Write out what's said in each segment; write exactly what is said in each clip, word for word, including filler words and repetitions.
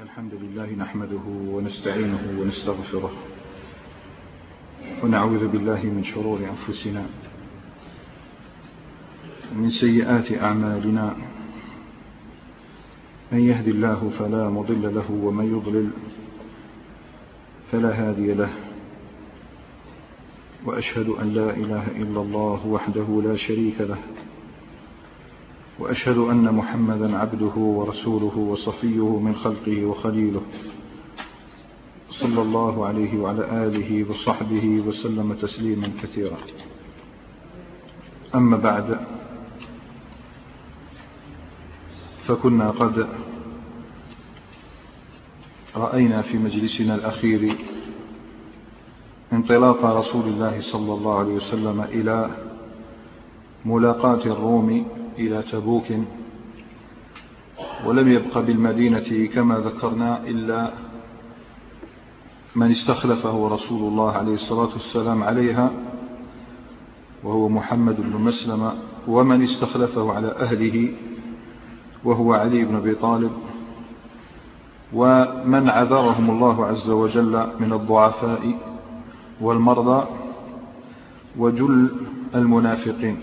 إن الحمد لله نحمده ونستعينه ونستغفره ونعوذ بالله من شرور أنفسنا ومن سيئات أعمالنا. من يهد الله فلا مضل له ومن يضلل فلا هادي له، وأشهد أن لا إله إلا الله وحده لا شريك له، وأشهد أن محمدا عبده ورسوله وصفيه من خلقه وخليله، صلى الله عليه وعلى آله وصحبه وسلم تسليما كثيرا. أما بعد، فكنا قد رأينا في مجلسنا الأخير انطلاق رسول الله صلى الله عليه وسلم إلى ملاقاة الروم إلى تبوك، ولم يبق بالمدينة كما ذكرنا إلا من استخلفه رسول الله عليه الصلاة والسلام عليها، وهو محمد بن مسلمة، ومن استخلفه على أهله وهو علي بن أبي طالب، ومن عذرهم الله عز وجل من الضعفاء والمرضى وجل المنافقين.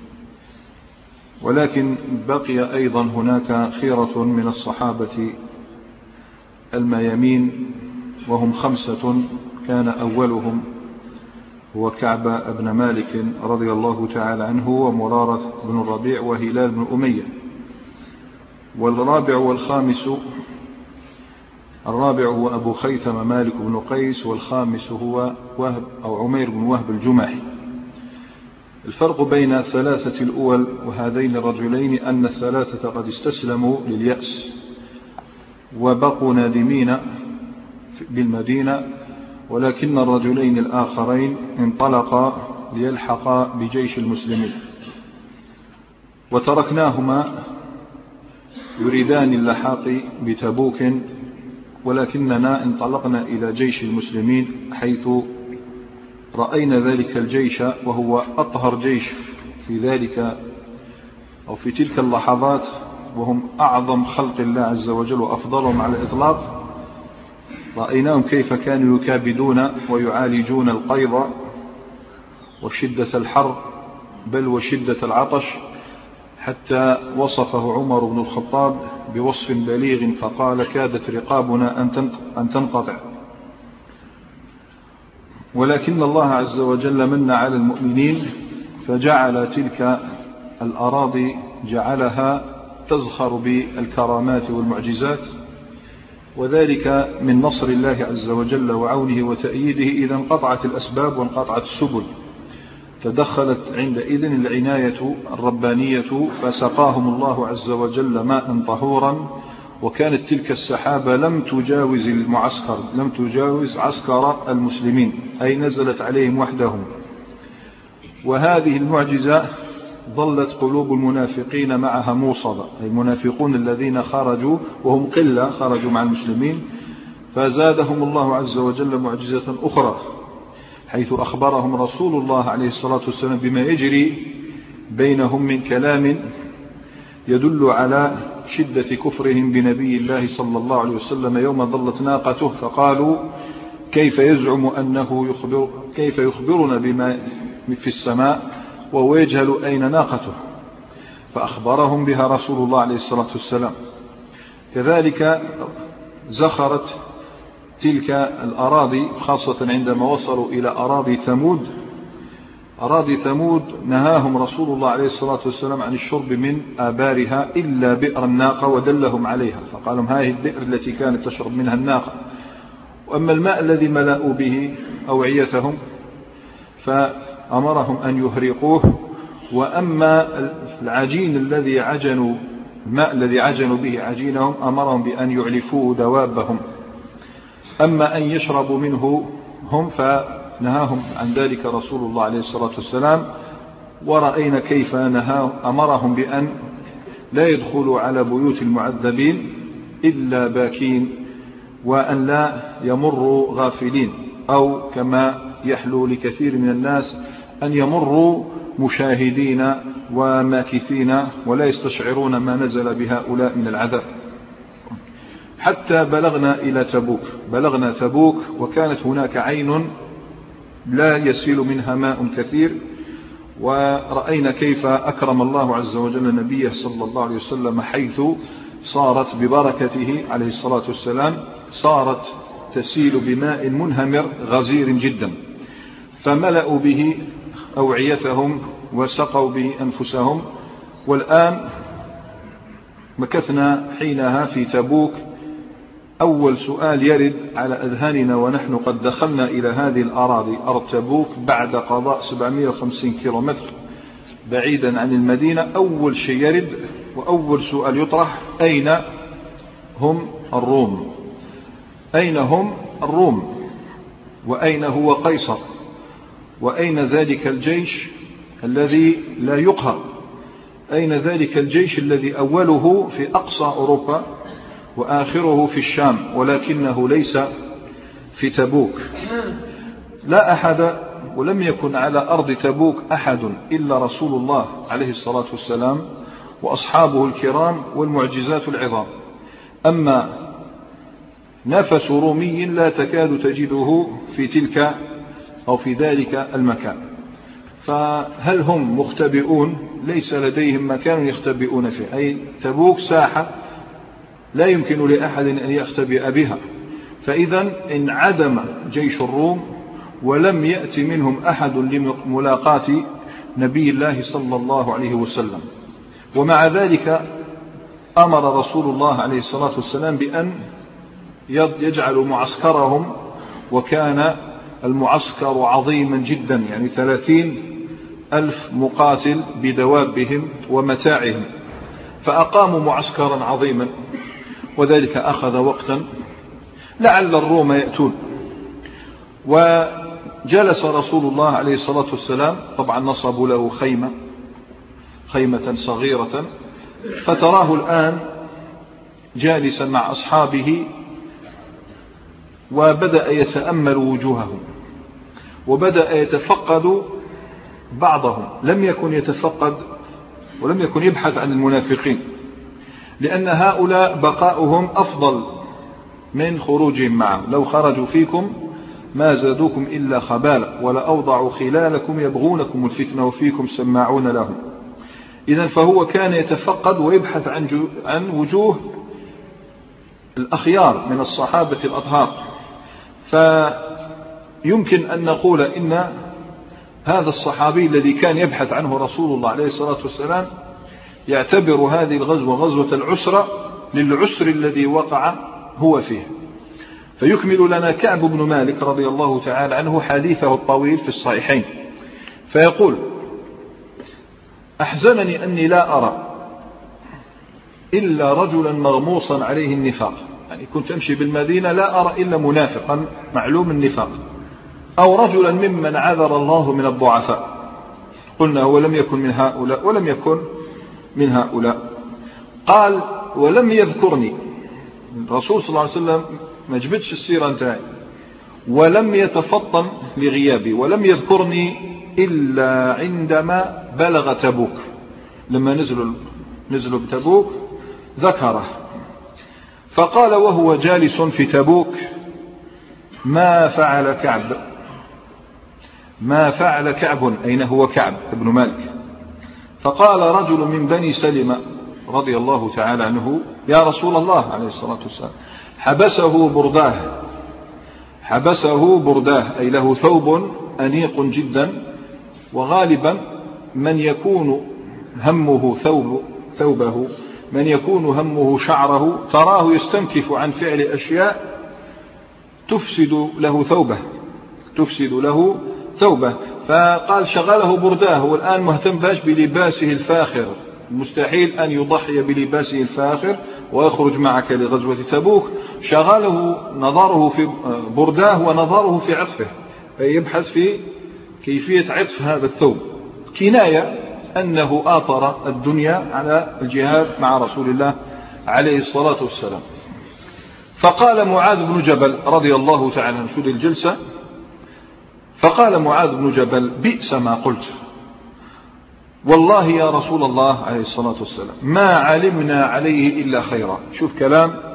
ولكن بقي أيضا هناك خيرة من الصحابة الميامين، وهم خمسة كان أولهم هو كعب بن مالك رضي الله تعالى عنه، ومرارة بن الربيع، وهلال بن أمية. والرابع والخامس، الرابع هو أبو خيثم مالك بن قيس، والخامس هو وهب أو عمير بن وهب الجمحي. الفرق بين الثلاثة الأول وهذين الرجلين أن الثلاثة قد استسلموا لليأس وبقوا نادمين بالمدينة، ولكن الرجلين الآخرين انطلقا ليلحقا بجيش المسلمين، وتركناهما يريدان اللحاق بتبوك، ولكننا انطلقنا إلى جيش المسلمين، حيث رأينا ذلك الجيش وهو أطهر جيش في ذلك أو في تلك اللحظات، وهم أعظم خلق الله عز وجل وأفضلهم على الإطلاق. رأيناهم كيف كانوا يكابدون ويعالجون القيض وشدة الحر بل وشدة العطش، حتى وصفه عمر بن الخطاب بوصف بليغ فقال: كادت رقابنا أن تنقطع. ولكن الله عز وجل من على المؤمنين فجعل تلك الأراضي جعلها تزخر بالكرامات والمعجزات، وذلك من نصر الله عز وجل وعونه وتأييده إذا انقطعت الأسباب وانقطعت السبل. تدخلت عندئذ العناية الربانية فسقاهم الله عز وجل ماء طهورا، وكانت تلك السحابة لم تجاوز المعسكر، لم تجاوز عسكر المسلمين، أي نزلت عليهم وحدهم. وهذه المعجزة ظلت قلوب المنافقين معها موصدة، أي المنافقون الذين خرجوا وهم قلة خرجوا مع المسلمين، فزادهم الله عز وجل معجزة أخرى، حيث أخبرهم رسول الله عليه الصلاة والسلام بما يجري بينهم من كلام يدل على شدة كفرهم بنبي الله صلى الله عليه وسلم يوم ضلت ناقته، فقالوا: كيف يزعم أنه يخبر كيف يخبرنا بما في السماء وهو يجهل أين ناقته؟ فأخبرهم بها رسول الله عليه الصلاة والسلام. كذلك زخرت تلك الأراضي، خاصة عندما وصلوا إلى أراضي ثمود. أراضي ثمود نهاهم رسول الله عليه الصلاة والسلام عن الشرب من آبارها إلا بئر الناقة، ودلهم عليها فقال لهم: هذه البئر التي كانت تشرب منها الناقة. وأما الماء الذي ملأوا به أوعيتهم فأمرهم أن يهرقوه، وأما العجين الذي عجنوا الماء الذي عجنوا به عجينهم أمرهم بأن يعلفوه دوابهم. أما أن يشربوا منه هم فنهاهم عن ذلك رسول الله عليه الصلاة والسلام. ورأينا كيف نهاهم أمرهم بأن لا يدخلوا على بيوت المعذبين إلا باكين، وأن لا يمروا غافلين، أو كما يحلو لكثير من الناس أن يمروا مشاهدين وماكثين ولا يستشعرون ما نزل بهؤلاء من العذاب. حتى بلغنا إلى تبوك. بلغنا تبوك وكانت هناك عين لا يسيل منها ماء كثير، ورأينا كيف أكرم الله عز وجل نبيه صلى الله عليه وسلم، حيث صارت ببركته عليه الصلاة والسلام صارت تسيل بماء منهمر غزير جدا، فملأوا به أوعيتهم وسقوا به أنفسهم. والآن مكثنا حينها في تبوك. أول سؤال يرد على أذهاننا ونحن قد دخلنا إلى هذه الأراضي أرض تبوك بعد قضاء سبعمائة وخمسين كيلومتر بعيدا عن المدينة، أول شيء يرد وأول سؤال يطرح: أين هم الروم؟ أين هم الروم؟ وأين هو قيصر؟ وأين ذلك الجيش الذي لا يقهر؟ أين ذلك الجيش الذي أوله في أقصى أوروبا وآخره في الشام ولكنه ليس في تبوك؟ لا أحد، ولم يكن على أرض تبوك أحد إلا رسول الله عليه الصلاة والسلام وأصحابه الكرام والمعجزات العظام. أما نفس رومي لا تكاد تجده في تلك أو في ذلك المكان. فهل هم مختبئون؟ ليس لديهم مكان يختبئون فيه، أي تبوك ساحة لا يمكن لأحد أن يختبئ بها. فإذا انعدم جيش الروم ولم يأتي منهم أحد لملاقاة نبي الله صلى الله عليه وسلم. ومع ذلك أمر رسول الله عليه الصلاة والسلام بأن يجعلوا معسكرهم، وكان المعسكر عظيما جدا، يعني ثلاثين ألف مقاتل بدوابهم ومتاعهم، فأقاموا معسكرا عظيما، وذلك أخذ وقتا لعل الروم يأتون. وجلس رسول الله عليه الصلاة والسلام، طبعا نصبوا له خيمة خيمة صغيرة، فتراه الآن جالسا مع أصحابه، وبدأ يتأمل وجوههم وبدأ يتفقد بعضهم. لم يكن يتفقد ولم يكن يبحث عن المنافقين، لأن هؤلاء بقاؤهم أفضل من خروجهم معه. لو خرجوا فيكم ما زادوكم إلا خبالا ولأوضعوا خلالكم يبغونكم الفتنة وفيكم سماعون لهم. إذن فهو كان يتفقد ويبحث عن, عن وجوه الأخيار من الصحابة الأطهار. فيمكن أن نقول إن هذا الصحابي الذي كان يبحث عنه رسول الله عليه الصلاة والسلام يعتبر هذه الغزوة غزوة العسرة للعسر الذي وقع هو فيه. فيكمل لنا كعب بن مالك رضي الله تعالى عنه حديثه الطويل في الصحيحين، فيقول: أحزنني أني لا أرى إلا رجلا مغموصا عليه النفاق، يعني كنت أمشي بالمدينة لا أرى إلا منافقا معلوم النفاق، أو رجلا ممن عذر الله من الضعفاء. قلنا هو لم يكن من هؤلاء ولم يكن من هؤلاء. قال: ولم يذكرني الرسول صلى الله عليه وسلم، ما جبتش السيرة انتهي، ولم يتفطن لغيابي، ولم يذكرني إلا عندما بلغ تبوك. لما نزلوا نزلوا بتبوك ذكره، فقال وهو جالس في تبوك: ما فعل كعب؟ ما فعل كعب؟ أين هو كعب بن مالك؟ فقال رجل من بني سلمة رضي الله تعالى عنه: يا رسول الله عليه الصلاة والسلام، حبسه برداه حبسه برداه أي له ثوب أنيق جدا، وغالبا من يكون همه ثوب ثوبه من يكون همه شعره تراه يستنكف عن فعل أشياء تفسد له ثوبه تفسد له ثوبه فقال شغله برداه. والآن مهتم باش بلباسه الفاخر، مستحيل أن يضحي بلباسه الفاخر ويخرج معك لغزوة تبوك. شغله نظره في برداه ونظره في عطفه، فيبحث في كيفية عطف هذا الثوب، كناية أنه آثر الدنيا على الجهاد مع رسول الله عليه الصلاة والسلام. فقال معاذ بن جبل رضي الله تعالى عنه، شد الجلسة، فقال معاذ بن جبل: بئس ما قلت، والله يا رسول الله عليه الصلاة والسلام ما علمنا عليه إلا خيرا. شوف كلام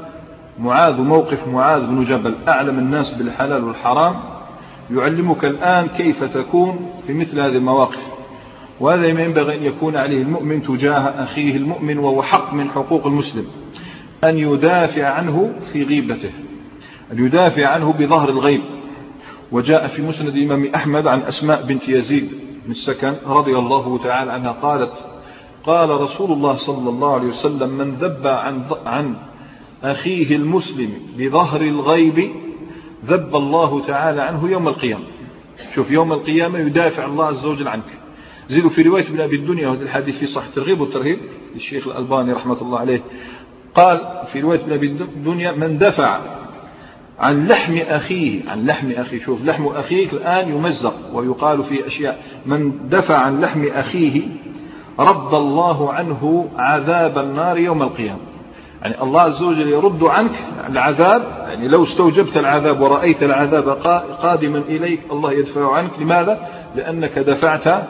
معاذ موقف معاذ بن جبل أعلم الناس بالحلال والحرام يعلمك الآن كيف تكون في مثل هذه المواقف. وهذا ما ينبغي أن يكون عليه المؤمن تجاه أخيه المؤمن، وهو حق من حقوق المسلم أن يدافع عنه في غيبته، أن يدافع عنه بظهر الغيب. وجاء في مسند الإمام أحمد عن أسماء بنت يزيد بن السكن رضي الله تعالى عنها قالت: قال رسول الله صلى الله عليه وسلم: من ذب عن عن أخيه المسلم بظهر الغيب ذب الله تعالى عنه يوم القيامة. شوف، يوم القيامة يدافع الله عز وجل عنك. زيدوا في رواية ابن أبي الدنيا، وهذا الحديث في صحيح الترغيب والترهيب للشيخ الألباني رحمة الله عليه، قال في رواية ابن أبي الدنيا: من دفع عن لحم أخيه، عن لحم أخيه، شوف لحم أخيك الآن يمزق ويقال فيه أشياء، من دفع عن لحم أخيه رد الله عنه عذاب النار يوم القيامة. يعني الله عز وجل يرد عنك العذاب، يعني لو استوجبت العذاب ورأيت العذاب قادما إليك الله يدفع عنك. لماذا؟ لأنك دفعت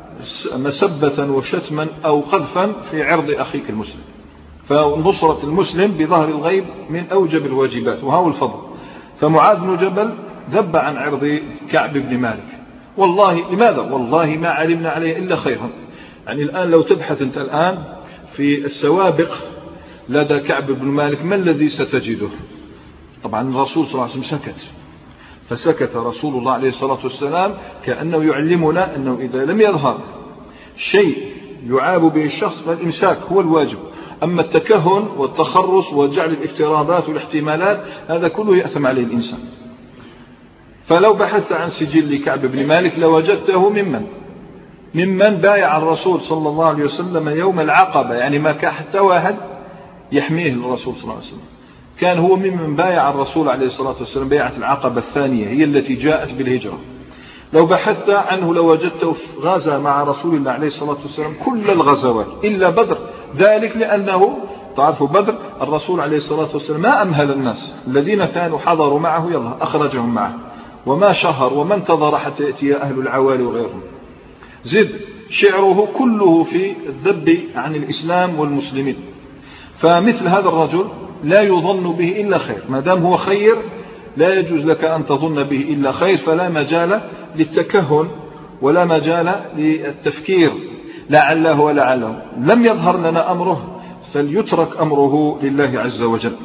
مسبة وشتما أو قذفا في عرض أخيك المسلم. فنصرة المسلم بظهر الغيب من أوجب الواجبات، وهو الفضل. فمعاذ بن جبل ذب عن عرض كعب بن مالك. والله لماذا؟ والله ما علمنا عليه إلا خيرا. يعني الآن لو تبحث أنت الآن في السوابق لدى كعب بن مالك ما الذي ستجده؟ طبعا الرسول صلى الله عليه وسلم سكت، فسكت رسول الله عليه الصلاة والسلام كأنه يعلمنا أنه إذا لم يظهر شيء يعاب به الشخص فالإمساك هو الواجب. أما التكهن والتخرص وجعل الافتراضات والاحتمالات هذا كله يأثم عليه الإنسان. فلو بحثت عن سجل كعب بن مالك لوجدته ممن ممن بايع الرسول صلى الله عليه وسلم يوم العقبة، يعني ما كان حتى واحد يحميه الرسول صلى الله عليه وسلم، كان هو ممن بايع الرسول عليه الصلاة والسلام بيعة العقبة الثانية، هي التي جاءت بالهجرة. لو بحثت عنه لوجدته غزا مع رسول الله عليه الصلاة والسلام كل الغزوات إلا بدر، ذلك لأنه تعرفوا بدر الرسول عليه الصلاة والسلام ما أمهل الناس الذين كانوا حضروا معه، يلا أخرجهم معه، وما شهر وما انتظر حتى يأتي أهل العوالي وغيرهم. زد شعره كله في الذب عن الإسلام والمسلمين. فمثل هذا الرجل لا يظن به إلا خير، ما دام هو خير لا يجوز لك أن تظن به إلا خير، فلا مجال للتكهن ولا مجال للتفكير لعله ولعله. لم يظهر لنا أمره فليترك أمره لله عز وجل.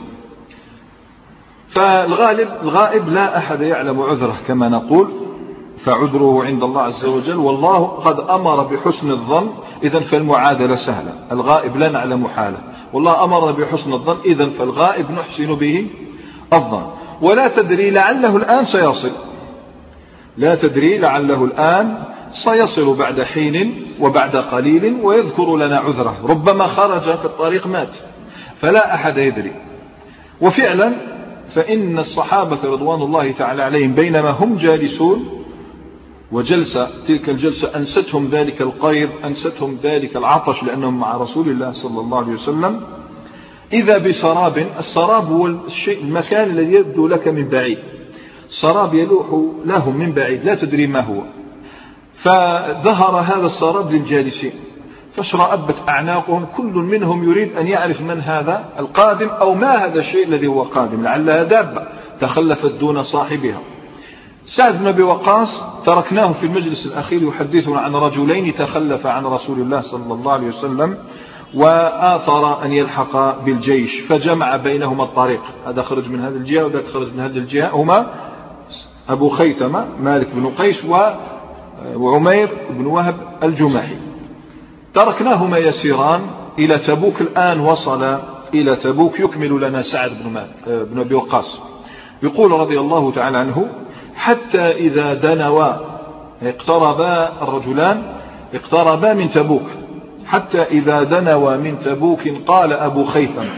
فالغالب الغائب لا أحد يعلم عذره كما نقول، فعذره عند الله عز وجل، والله قد أمر بحسن الظن، إذن فالمعادلة سهلة. الغائب لا نعلم حاله، والله أمر بحسن الظن، إذن فالغائب نحسن به الظن. ولا تدري لعله الآن سيصل، لا تدري لعله الآن سيصل بعد حين وبعد قليل ويذكر لنا عذره، ربما خرج في الطريق مات، فلا أحد يدري. وفعلا فإن الصحابة رضوان الله تعالى عليهم بينما هم جالسون وجلسة تلك الجلسة أنستهم ذلك القيض، أنستهم ذلك العطش لأنهم مع رسول الله صلى الله عليه وسلم، إذا بسراب. السراب هو الشيء المكان الذي يبدو لك من بعيد، سراب يلوح لهم من بعيد لا تدري ما هو. فظهر هذا السراب للجالسين فاشرأبت أعناقهم، كل منهم يريد أن يعرف من هذا القادم أو ما هذا الشيء الذي هو قادم، لعلها دابة تخلفت دون صاحبها. سعد بن أبي وقاص تركناه في المجلس الأخير يحدثنا عن رجلين تخلف عن رسول الله صلى الله عليه وسلم وآثر أن يلحق بالجيش، فجمع بينهما الطريق، هذا خرج من هذه الجهة وذاك خرج من هذه الجهة، هما أبو خيثمة مالك بن قيس وعمير بن وهب الجمحي. تركناهما يسيران إلى تبوك، الآن وصل إلى تبوك. يكمل لنا سعد بن, بن أبي وقاص يقول رضي الله تعالى عنه: حتى إذا دنوا اقتربا الرجلان اقتربا من تبوك، حتى إذا دنوا من تبوك قال أبو خيثم،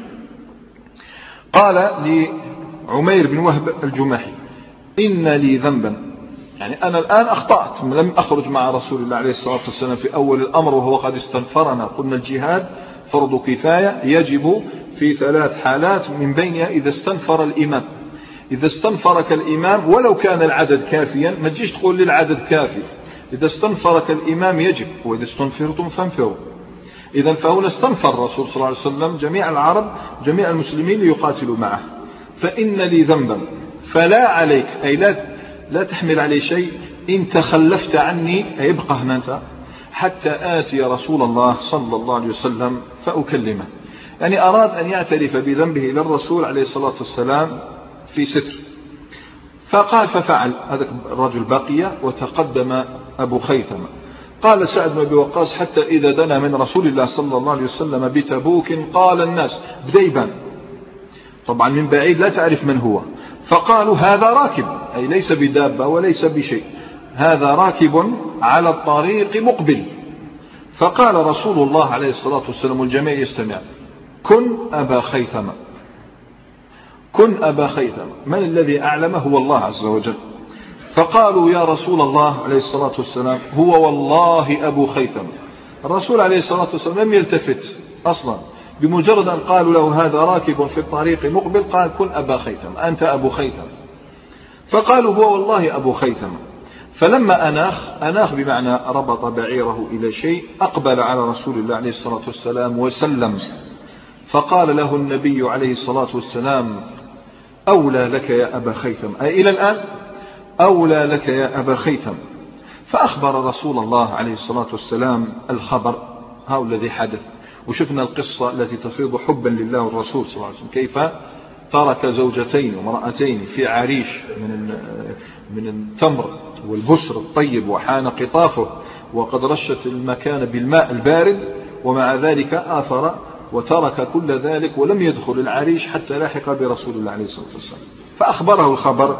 قال لعمير بن وهب الجمحي: إن لي ذنبا، يعني أنا الآن أخطأت، لم أخرج مع رسول الله عليه الصلاة والسلام في أول الأمر وهو قد استنفرنا. قلنا الجهاد فرض كفاية يجب في ثلاث حالات، من بينها إذا استنفر الإمام. إذا استنفرك الإمام ولو كان العدد كافيا، ما تجيش تقول لي العدد كافي، إذا استنفرك الإمام يجب، وإذا استنفرتم فانفروا. إذن فهنا استنفر الرسول صلى الله عليه وسلم جميع العرب جميع المسلمين ليقاتلوا معه. فإن لي ذنبا فلا عليك، أي لا, لا تحمل علي شيء إن تخلفت عني، أي ابقى هنا حتى آتي رسول الله صلى الله عليه وسلم فأكلمه. يعني أراد أن يعترف بذنبه إلى الرسول عليه الصلاة والسلام في ستر. فقال ففعل. هذا الرجل بقي وتقدم أبو خيثمة. قال سعد بن أبي وقاص حتى إذا دنا من رسول الله صلى الله عليه وسلم بتبوك قال الناس بديبان، طبعا من بعيد لا تعرف من هو، فقالوا هذا راكب، أي ليس بدابة وليس بشيء، هذا راكب على الطريق مقبل. فقال رسول الله عليه الصلاة والسلام والجميع يستمع: كن أبا خيثمة، كن أبا خيثمة. من الذي أعلمه؟ هو الله عز وجل. فقالوا يا رسول الله عليه الصلاة والسلام هو والله أبو خيثمة. الرسول عليه الصلاة والسلام لم يلتفت أصلا، بمجرد أن قالوا له هذا راكب في الطريق مقبل قال كن أبا خيثمة، أنت أبو خيثمة. فقالوا هو والله أبو خيثمة. فلما أناخ، أناخ بمعنى ربط بعيره إلى شيء، أقبل على رسول الله عليه الصلاة والسلام وسلم. فقال له النبي عليه الصلاة والسلام: أولى لك يا أبا خيثم، أي إلى الآن أولى لك يا أبا خيثم. فأخبر رسول الله عليه الصلاة والسلام الخبر، هذا الذي حدث. وشفنا القصة التي تفيض حبا لله والرسول صلى الله عليه وسلم، كيف ترك زوجتين وامرأتين في عريش من من التمر والبسر الطيب وحان قطافه وقد رشت المكان بالماء البارد، ومع ذلك آثر وترك كل ذلك ولم يدخل العريش حتى لاحق برسول الله عليه الصلاة والسلام. فأخبره الخبر،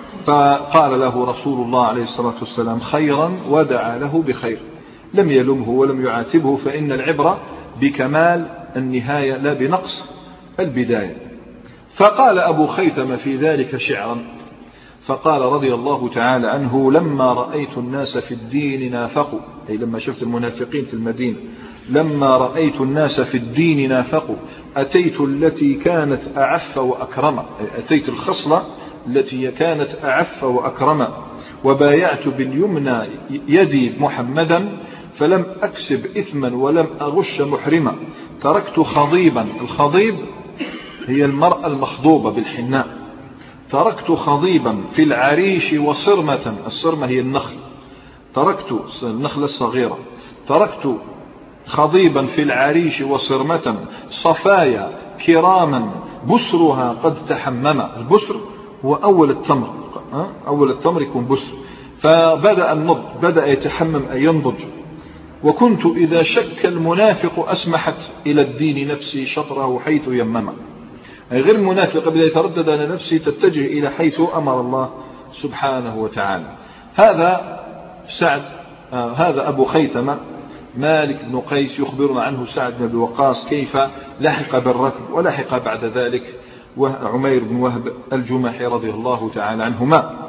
فقال له رسول الله عليه الصلاة والسلام خيرا ودعا له بخير، لم يلمه ولم يعاتبه، فإن العبرة بكمال النهاية لا بنقص البداية. فقال أبو خيثم في ذلك شعرا، فقال رضي الله تعالى عنه: لما رأيت الناس في الدين نافقوا، أي لما شفت المنافقين في المدينة، لما رأيت الناس في الدين نافقوا أتيت التي كانت أعف وأكرم، أي أتيت الخصلة التي كانت أعف وأكرم، وبايعت باليمنى يدي محمدا فلم أكسب إثما ولم أغش محرما، تركت خضيبا، الخضيب هي المرأة المخضوبة بالحناء، تركت خضيبا في العريش وصرمة، الصرمة هي النخل، تركت النخلة الصغيرة، تركت خضيبا في العريش وصرمة صفايا كراما بسرها قد تحمم. البسر هو أول التمر، أول التمر يكون بسر. فبدأ النضج، بدأ يتحمم أي ينضج. وكنت إذا شك المنافق أسمحت إلى الدين نفسي شطره حيث يمم، أي غير المنافق بدأ يتردد على نفسي تتجه إلى حيث أمر الله سبحانه وتعالى. هذا سعد، آه هذا أبو خيثمة مالك بن قيس يخبرنا عنه سعد بن أبي وقاص كيف لحق بالركب، ولحق بعد ذلك عمير بن وهب الجمحي رضي الله تعالى عنهما.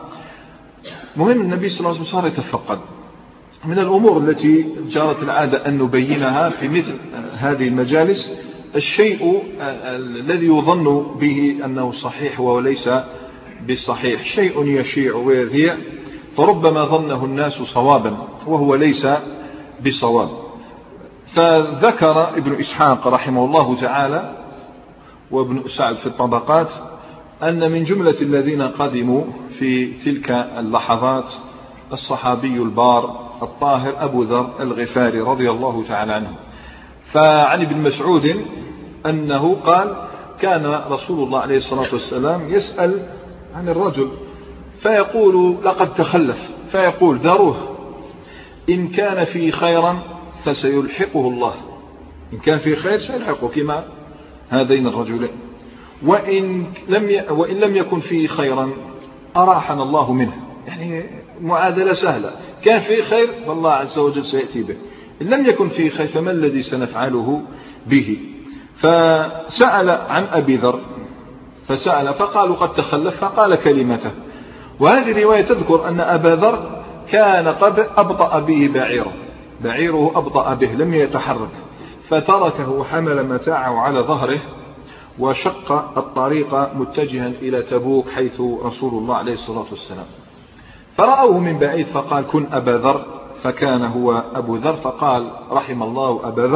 مهم النبي صلى الله عليه وسلم صار يتفقد. من الأمور التي جرت العادة أن نبينها في مثل هذه المجالس الشيء الذي يظن به أنه صحيح وليس بالصحيح، شيء يشيع ويذيع فربما ظنه الناس صوابا وهو ليس بصواب. فذكر ابن إسحاق رحمه الله تعالى وابن سعد في الطبقات أن من جملة الذين قدموا في تلك اللحظات الصحابي البار الطاهر أبو ذر الغفاري رضي الله تعالى عنه. فعن ابن مسعود أنه قال: كان رسول الله عليه الصلاة والسلام يسأل عن الرجل فيقول لقد تخلف، فيقول: دروه، إن كان في خيرا فسيلحقه الله، إن كان في خير سيلحقه كما هذين الرجلين، وإن لم ي... وإن لم يكن فيه خيرا أراحنا الله منه. يعني معادلة سهلة، كان فيه خير فالله عز وجل سيأتي به، إن لم يكن فيه خير فما الذي سنفعله به. فسأل عن أبي ذر فسأل فقالوا قد تخلف، فقال كلمته. وهذه رواية تذكر أن أبا ذر كان قد أبطأ به بعيره، بعيره أبطأ به لم يتحرك، فتركه وحمل متاعه على ظهره وشق الطريق متجها إلى تبوك حيث رسول الله عليه الصلاة والسلام. فرأوه من بعيد فقال: كن أبا ذر، فكان هو أبو ذر، فقال: رحم الله أبا ذر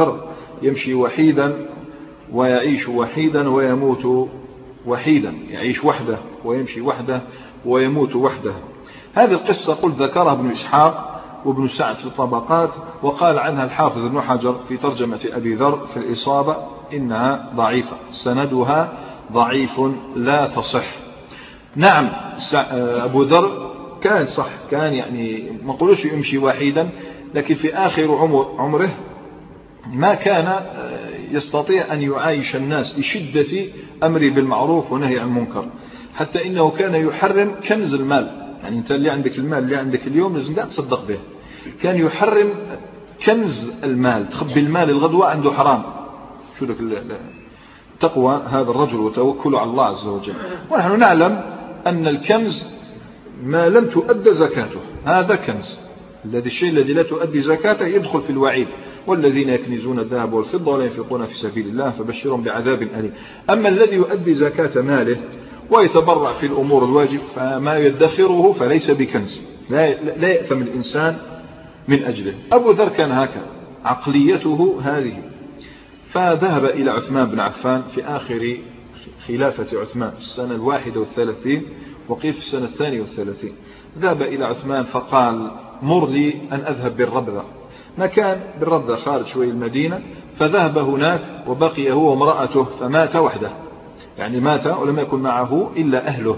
يمشي وحيدا ويعيش وحيدا ويموت وحيدا، يعيش وحده ويمشي وحده ويموت وحده. هذه القصة قل ذكرها ابن إسحاق وابن سعد في الطبقات، وقال عنها الحافظ ابن حجر في ترجمة أبي ذر في الإصابة إنها ضعيفة، سندها ضعيف لا تصح. نعم أبو ذر كان صح، كان يعني ما قلوش يمشي وحيدا، لكن في آخر عمر عمره ما كان يستطيع أن يعايش الناس لشدة أمره بالمعروف ونهي عن المنكر، حتى إنه كان يحرم كنز المال. يعني أنت اللي عندك المال اللي عندك اليوم لازم لا تصدق به، كان يحرم كنز المال، تخبي المال الغدوة عنده حرام. شو لك تقوى هذا الرجل وتوكله على الله عز وجل. ونحن نعلم أن الكنز ما لم تؤد زكاته هذا كنز، الذي الشيء الذي لا تؤدي زكاته يدخل في الوعيد، والذين يكنزون الذهب والفضة ولا ينفقون في سبيل الله فبشرهم بعذاب أليم. أما الذي يؤدي زكاة ماله ويتبرع في الأمور الواجب فما يدخره فليس بكنز، لا, لا يأثم الإنسان من أجله. أبو ذر كان هكذا، عقليته هذه. فذهب إلى عثمان بن عفان في آخر خلافة عثمان في السنة الواحدة والثلاثين، وقيل في السنة الثانية والثلاثين. ذهب إلى عثمان فقال مر لي أن أذهب بالربذة، مكان بالربذة خارج شوي المدينة. فذهب هناك وبقي هو وامرأته فمات وحده، يعني مات ولم يكن معه إلا أهله.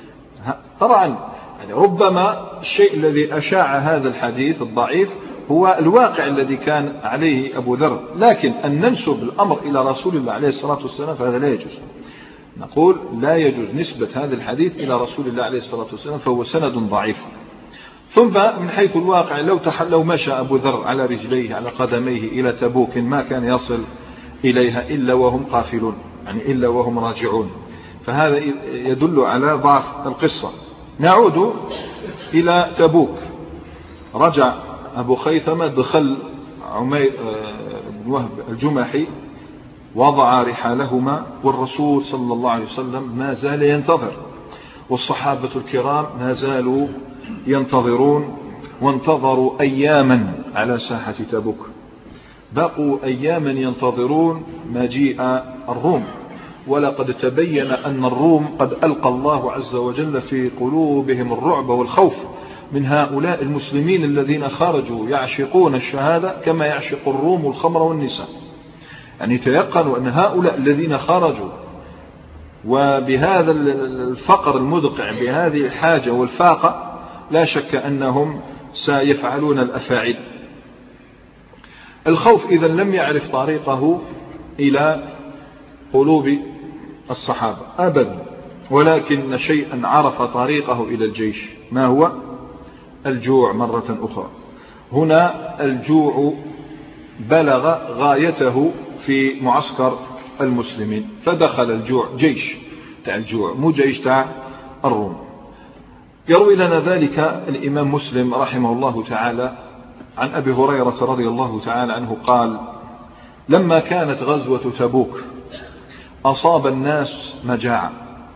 طبعا يعني ربما الشيء الذي أشاع هذا الحديث الضعيف هو الواقع الذي كان عليه أبو ذر، لكن أن ننسب الأمر إلى رسول الله عليه الصلاة والسلام فهذا لا يجوز. نقول لا يجوز نسبة هذا الحديث إلى رسول الله عليه الصلاة والسلام، فهو سند ضعيف. ثم من حيث الواقع لو لو مشى أبو ذر على رجليه على قدميه إلى تبوك ما كان يصل إليها إلا وهم قافلون، يعني إلا وهم راجعون، فهذا يدل على ضعف القصة. نعود إلى تبوك. رجع أبو خيثمة دخل عمير بن وهب الجمحي، وضع رحالهما، والرسول صلى الله عليه وسلم ما زال ينتظر، والصحابة الكرام ما زالوا ينتظرون، وانتظروا أياما على ساحة تبوك. بقوا أياما ينتظرون مجيء الروم، ولقد تبين أن الروم قد ألقى الله عز وجل في قلوبهم الرعب والخوف من هؤلاء المسلمين الذين خرجوا يعشقون الشهادة كما يعشق الروم الخمر والنساء. يعني تيقنوا أن هؤلاء الذين خرجوا وبهذا الفقر المدقع بهذه الحاجة والفاقة لا شك أنهم سيفعلون الأفاعيل. الخوف إذن لم يعرف طريقه إلى قلوب الصحابة أبدا، ولكن شيئا عرف طريقه إلى الجيش، ما هو؟ الجوع مرة أخرى. هنا الجوع بلغ غايته في معسكر المسلمين، فدخل الجوع جيش تاع الجوع مو جيش تاع الروم. يروي لنا ذلك الإمام مسلم رحمه الله تعالى عن أبي هريرة رضي الله تعالى عنه قال لما كانت غزوة تبوك أصاب الناس مجاعة،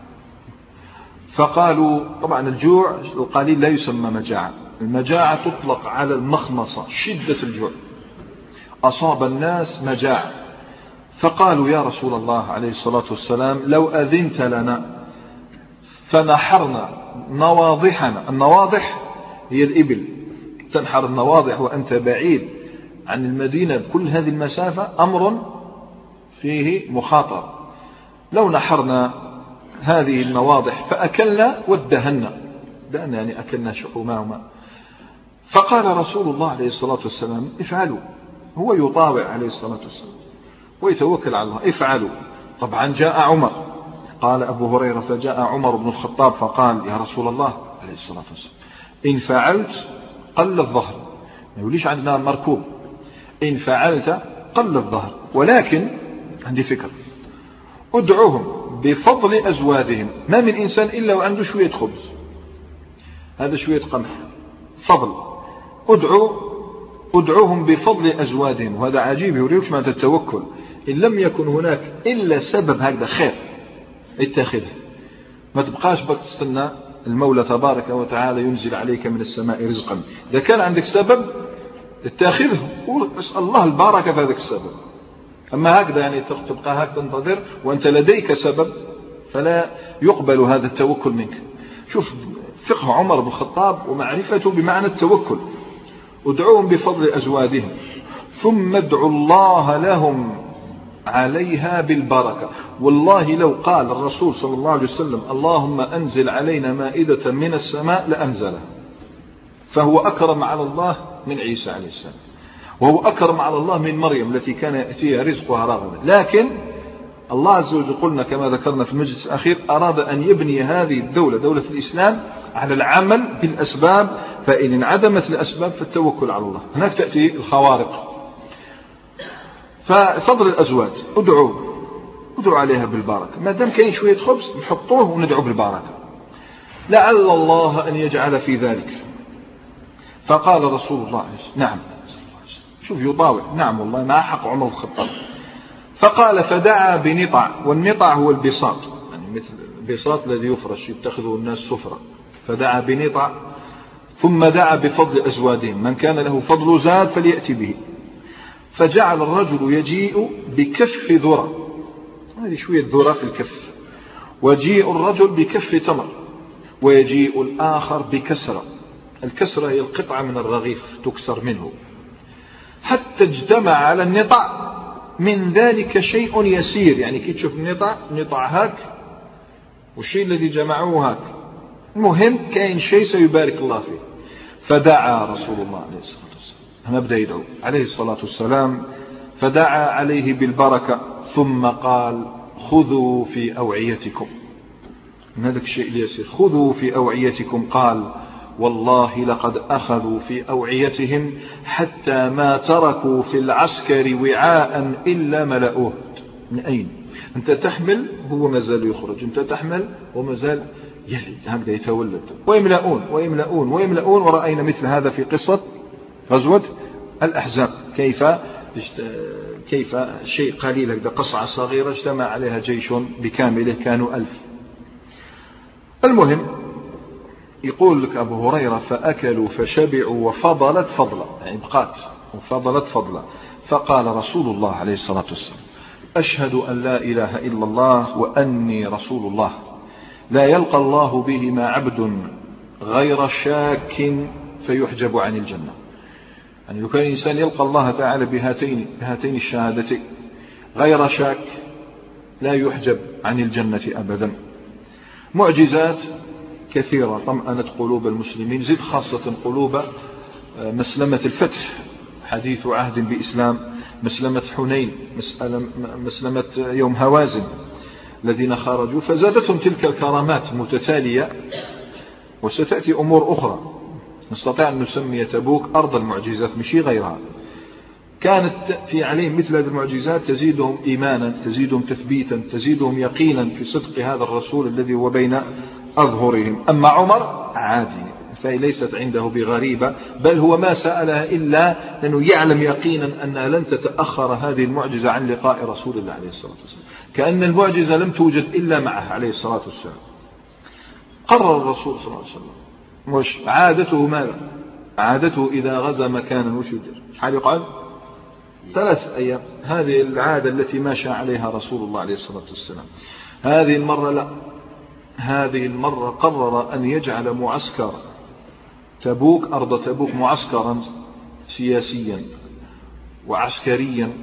فقالوا طبعا الجوع القليل لا يسمى مجاعة، المجاعة تطلق على المخمصة شدة الجوع. أصاب الناس مجاعة، فقالوا يا رسول الله عليه الصلاة والسلام لو أذنت لنا فنحرنا نواضحنا. النواضح هي الإبل، تنحر النواضح وأنت بعيد عن المدينة بكل هذه المسافة أمر فيه مخاطر. لو نحرنا هذه النواضح فأكلنا وادهنا، دعنا يعني أكلنا شحومهما. فقال رسول الله عليه الصلاة والسلام افعلوا، هو يطاوع عليه الصلاة والسلام ويتوكل على الله، افعلوا. طبعا جاء عمر، قال أبو هريرة فجاء عمر بن الخطاب فقال يا رسول الله عليه الصلاة والسلام إن فعلت قل الظهر، ما يقوليش عندنا مركوب، إن فعلت قل الظهر، ولكن عندي فكرة، ادعوهم بفضل أزوادهم، ما من إنسان إلا وعنده شوية خبز، هذا شوية قمح فضل، ادعو ادعوهم بفضل أزوادهم. وهذا عجيب يريد معنى التوكل، إن لم يكن هناك إلا سبب هكذا خير اتخذه، ما تبقاش بك تستنى المولى تبارك وتعالى ينزل عليك من السماء رزقا. إذا كان عندك سبب اتخذه واسأل الله البركة في هذا السبب. أما هكذا يعني تبقى هكذا تنتظر وأنت لديك سبب فلا يقبل هذا التوكل منك. شوف فقه عمر بن الخطاب ومعرفته بمعنى التوكل. ادعوهم بفضل أزواجهم ثم ادعوا الله لهم عليها بالبركة. والله لو قال الرسول صلى الله عليه وسلم اللهم أنزل علينا مائدة من السماء لأنزلها، فهو أكرم على الله من عيسى عليه السلام، وهو أكرم على الله من مريم التي كان يأتيها رزقها رغدا. لكن الله عز وجل قلنا كما ذكرنا في المجلس الأخير أراد أن يبني هذه الدولة دولة الإسلام على العمل بالأسباب، فإن انعدمت الأسباب فالتوكل على الله. هناك تأتي الخوارق. ففضل الأزواج ادعوا ادعوا عليها بالبركة، ما دام كاين شوية خبز نحطوه وندعو بالبركة لعل الله أن يجعل في ذلك. فقال رسول الله نعم، شوف يطاوع، نعم والله ما حق عمر بن الخطاب. فقال فدعا بنطع، والنطع هو البساط، يعني مثل البساط الذي يفرش يتخذه الناس سفرة. فدعا بنطع ثم دعا بفضل أزوادهم، من كان له فضل زاد فليأتي به. فجعل الرجل يجيء بكف ذرة، هذه شوية ذرة في الكف، ويجيء الرجل بكف تمر، ويجيء الآخر بكسرة. الكسرة هي القطعة من الرغيف تكسر منه، حتى اجتمع على النطع من ذلك شيء يسير. يعني كي تشوف النطع نطع هاك والشيء الذي جمعوه هاك، المهم كاين شيء سيبارك الله فيه. فدعا رسول الله عليه الصلاة والسلام، هنا بدأ يدعو عليه الصلاة والسلام، فدعا عليه بالبركة ثم قال خذوا في أوعيتكم، من هذا الشيء اليسير خذوا في أوعيتكم. قال والله لقد أخذوا في أوعيتهم حتى ما تركوا في العسكر وعاء إلا ملأوه. من أين؟ أنت تحمل هو مازال يخرج، أنت تحمل ومازال يلد، هكذا يتولد، ويملؤون ويملؤون ويملؤون. ورأينا مثل هذا في قصة غزوة الأحزاب، كيف كيف شيء قليل هكذا قصعة صغيرة اجتمع عليها جيش بكامله كانوا ألف. المهم يقول لك أبو هريرة فأكلوا فشبعوا وفضلت فضلا، يعني بقات وفضلت فضلا. فقال رسول الله عليه الصلاة والسلام أشهد أن لا إله إلا الله وأني رسول الله، لا يلقى الله بهما عبد غير شاك فيحجب عن الجنة. يعني لو كان الإنسان يلقى الله تعالى بهاتين بهاتين الشهادتين غير شاك لا يحجب عن الجنة أبدا. معجزات كثيرة طمأنت قلوب المسلمين، زد خاصة قلوب مسلمة الفتح، حديث عهد بإسلام، مسلمة حنين، مسلمة يوم هوازن الذين خرجوا، فزادتهم تلك الكرامات متتالية. وستأتي أمور أخرى نستطيع أن نسمي تبوك أرض المعجزات مشي غيرها. كانت تأتي عليهم مثل هذه المعجزات تزيدهم إيمانا، تزيدهم تثبيتا، تزيدهم يقينا في صدق هذا الرسول الذي هو بين أظهرهم. أما عمر عادي، فهي ليست عنده بغريبة، بل هو ما سألها إلا لأنه يعلم يقينا أنها لن تتأخر هذه المعجزة عن لقاء رسول الله عليه الصلاة والسلام، كأن المعجزة لم توجد إلا معه عليه الصلاة والسلام. قرر الرسول صلى الله عليه وسلم، مش عادته ماذا؟ عادته إذا غزا مكانا وش يدير؟ حال يقعد ثلاث أيام، هذه العادة التي ماشى عليها رسول الله عليه الصلاة والسلام. هذه المرة لا، هذه المرة قرر أن يجعل معسكر تبوك، أرض تبوك، معسكرا سياسيا وعسكريا،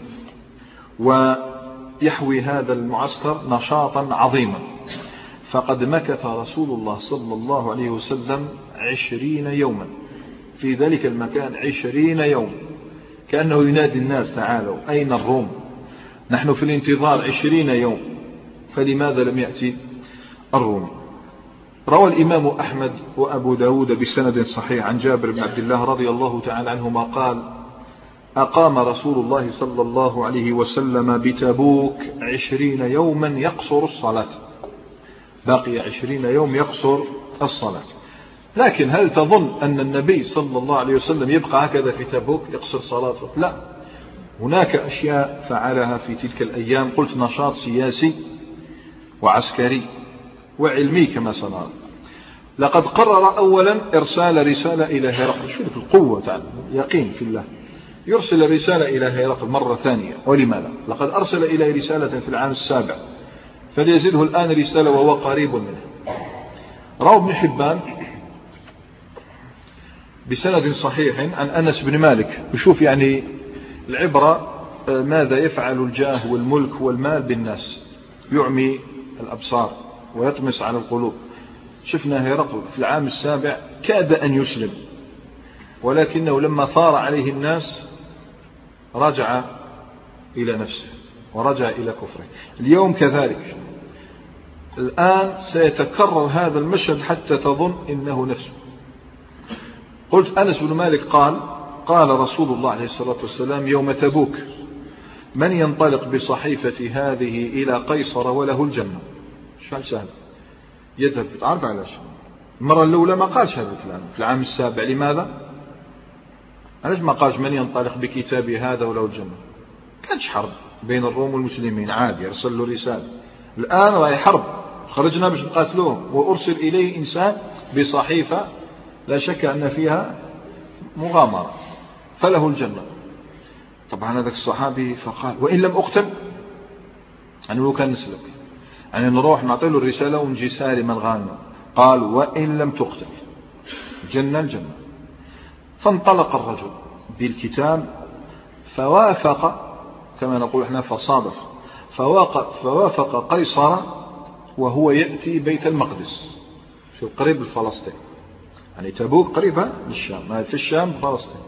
ويحوي هذا المعسكر نشاطا عظيما. فقد مكث رسول الله صلى الله عليه وسلم عشرين يوما في ذلك المكان، عشرين يوم، كأنه ينادي الناس تعالوا أين الروم؟ نحن في الانتظار عشرين يوم، فلماذا لم يأتي الروم؟ روى الإمام أحمد وأبو داود بسند صحيح عن جابر بن عبد الله رضي الله تعالى عنهما قال أقام رسول الله صلى الله عليه وسلم بتبوك عشرين يوما يقصر الصلاة، باقي عشرين يوم يقصر الصلاة. لكن هل تظن أن النبي صلى الله عليه وسلم يبقى هكذا في تبوك يقصر صلاته؟ لا، هناك أشياء فعلها في تلك الأيام، قلت نشاط سياسي وعسكري وعلمي كما سنرى. لقد قرر أولا إرسال رسالة إلى هرقل، شوف القوة تعالى، يقين في الله، يرسل رسالة إلى هرقل مرة ثانية. ولماذا؟ لقد أرسل إليه رسالة في العام السابع، فليزده الآن رسالة وهو قريب منه. روى ابن حبان بسند صحيح عن أنس بن مالك. وشوف يعني العبرة ماذا يفعل الجاه والملك والمال بالناس، يعمي الأبصار ويطمس على القلوب. شفنا هرقل في العام السابع كاد أن يسلم، ولكنه لما ثار عليه الناس رجع إلى نفسه ورجع إلى كفره. اليوم كذلك، الآن سيتكرر هذا المشهد حتى تظن إنه نفسه. قلت أنس بن مالك قال قال رسول الله عليه الصلاة والسلام يوم تبوك: من ينطلق بصحيفة هذه إلى قيصر وله الجنة. شو سهل يذهب. تعرف علاش المرة الأولى ما قالش هذا الكلام في العام السابع؟ لماذا؟ علاش ما قالش من ينطلق بكتاب هذا وله الجنة؟ كانش حرب بين الروم والمسلمين عادي، يرسل له رسالة. الآن رأي حرب، خرجنا باش نقاتلوهم، وأرسل إليه إنسان بصحيفة لا شك أن فيها مغامرة، فله الجنة. طبعا هذاك الصحابي فقال: وإن لم أقتل، يعني لو كان نسلك، يعني نروح نعطي له الرسالة ونجي سالما غانما. قال: وإن لم تقتل، جنة الجنة. فانطلق الرجل بالكتاب فوافق، كما نقول احنا فصادف، فوافق قيصر وهو يأتي بيت المقدس في قريب الفلسطين. يعني تبوك قريبة للشام، ما في الشام فلسطين.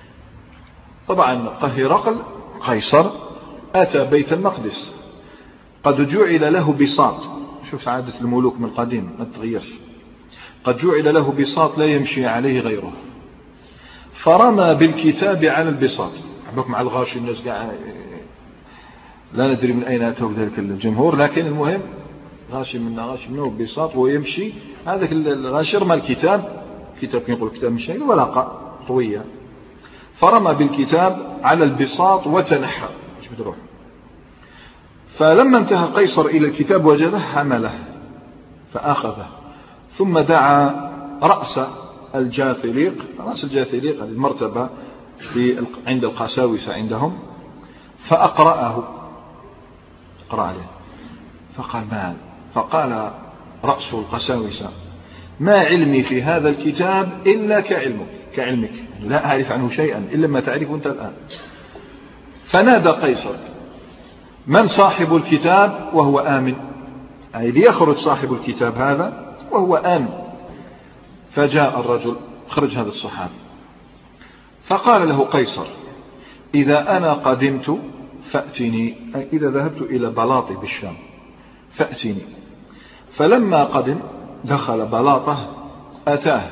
طبعا هرقل قيصر أتى بيت المقدس، قد جعل له بساط. شوف عادة الملوك من القديم ما تغيرش. قد جعل له بساط لا يمشي عليه غيره، فرمى بالكتاب على البساط. عبك مع الغاشي الناس قاعد لا ندري من أين أتوا ذلك الجمهور، لكن المهم غاشي منا غاشي منه بساط ويمشي. هذاك الغاشي رمى الكتاب، كتاب يقول كتاب من شيء ورقة طوية، فرمى بالكتاب على البساط وتنحى. مش بتروح. فلما انتهى قيصر إلى الكتاب وجده حمله فأخذه، ثم دعا رأس الجاثليق. رأس الجاثليق هذه المرتبة في عند القساوسة عندهم، فأقرأه أقرأ عليه. فقال: ما فقال رأس القساوسة: ما علمي في هذا الكتاب إلا كعلمك كعلمك لا أعرف عنه شيئا إلا ما تعرف أنت الآن. فنادى قيصر: من صاحب الكتاب وهو آمن؟ أي ليخرج صاحب الكتاب هذا وهو آمن. فجاء الرجل، خرج هذا الصحابي، فقال له قيصر: إذا أنا قدمت فأتني، أي إذا ذهبت إلى بلاطي بالشام فأتني. فلما قدم دخل بلاطه أتاه،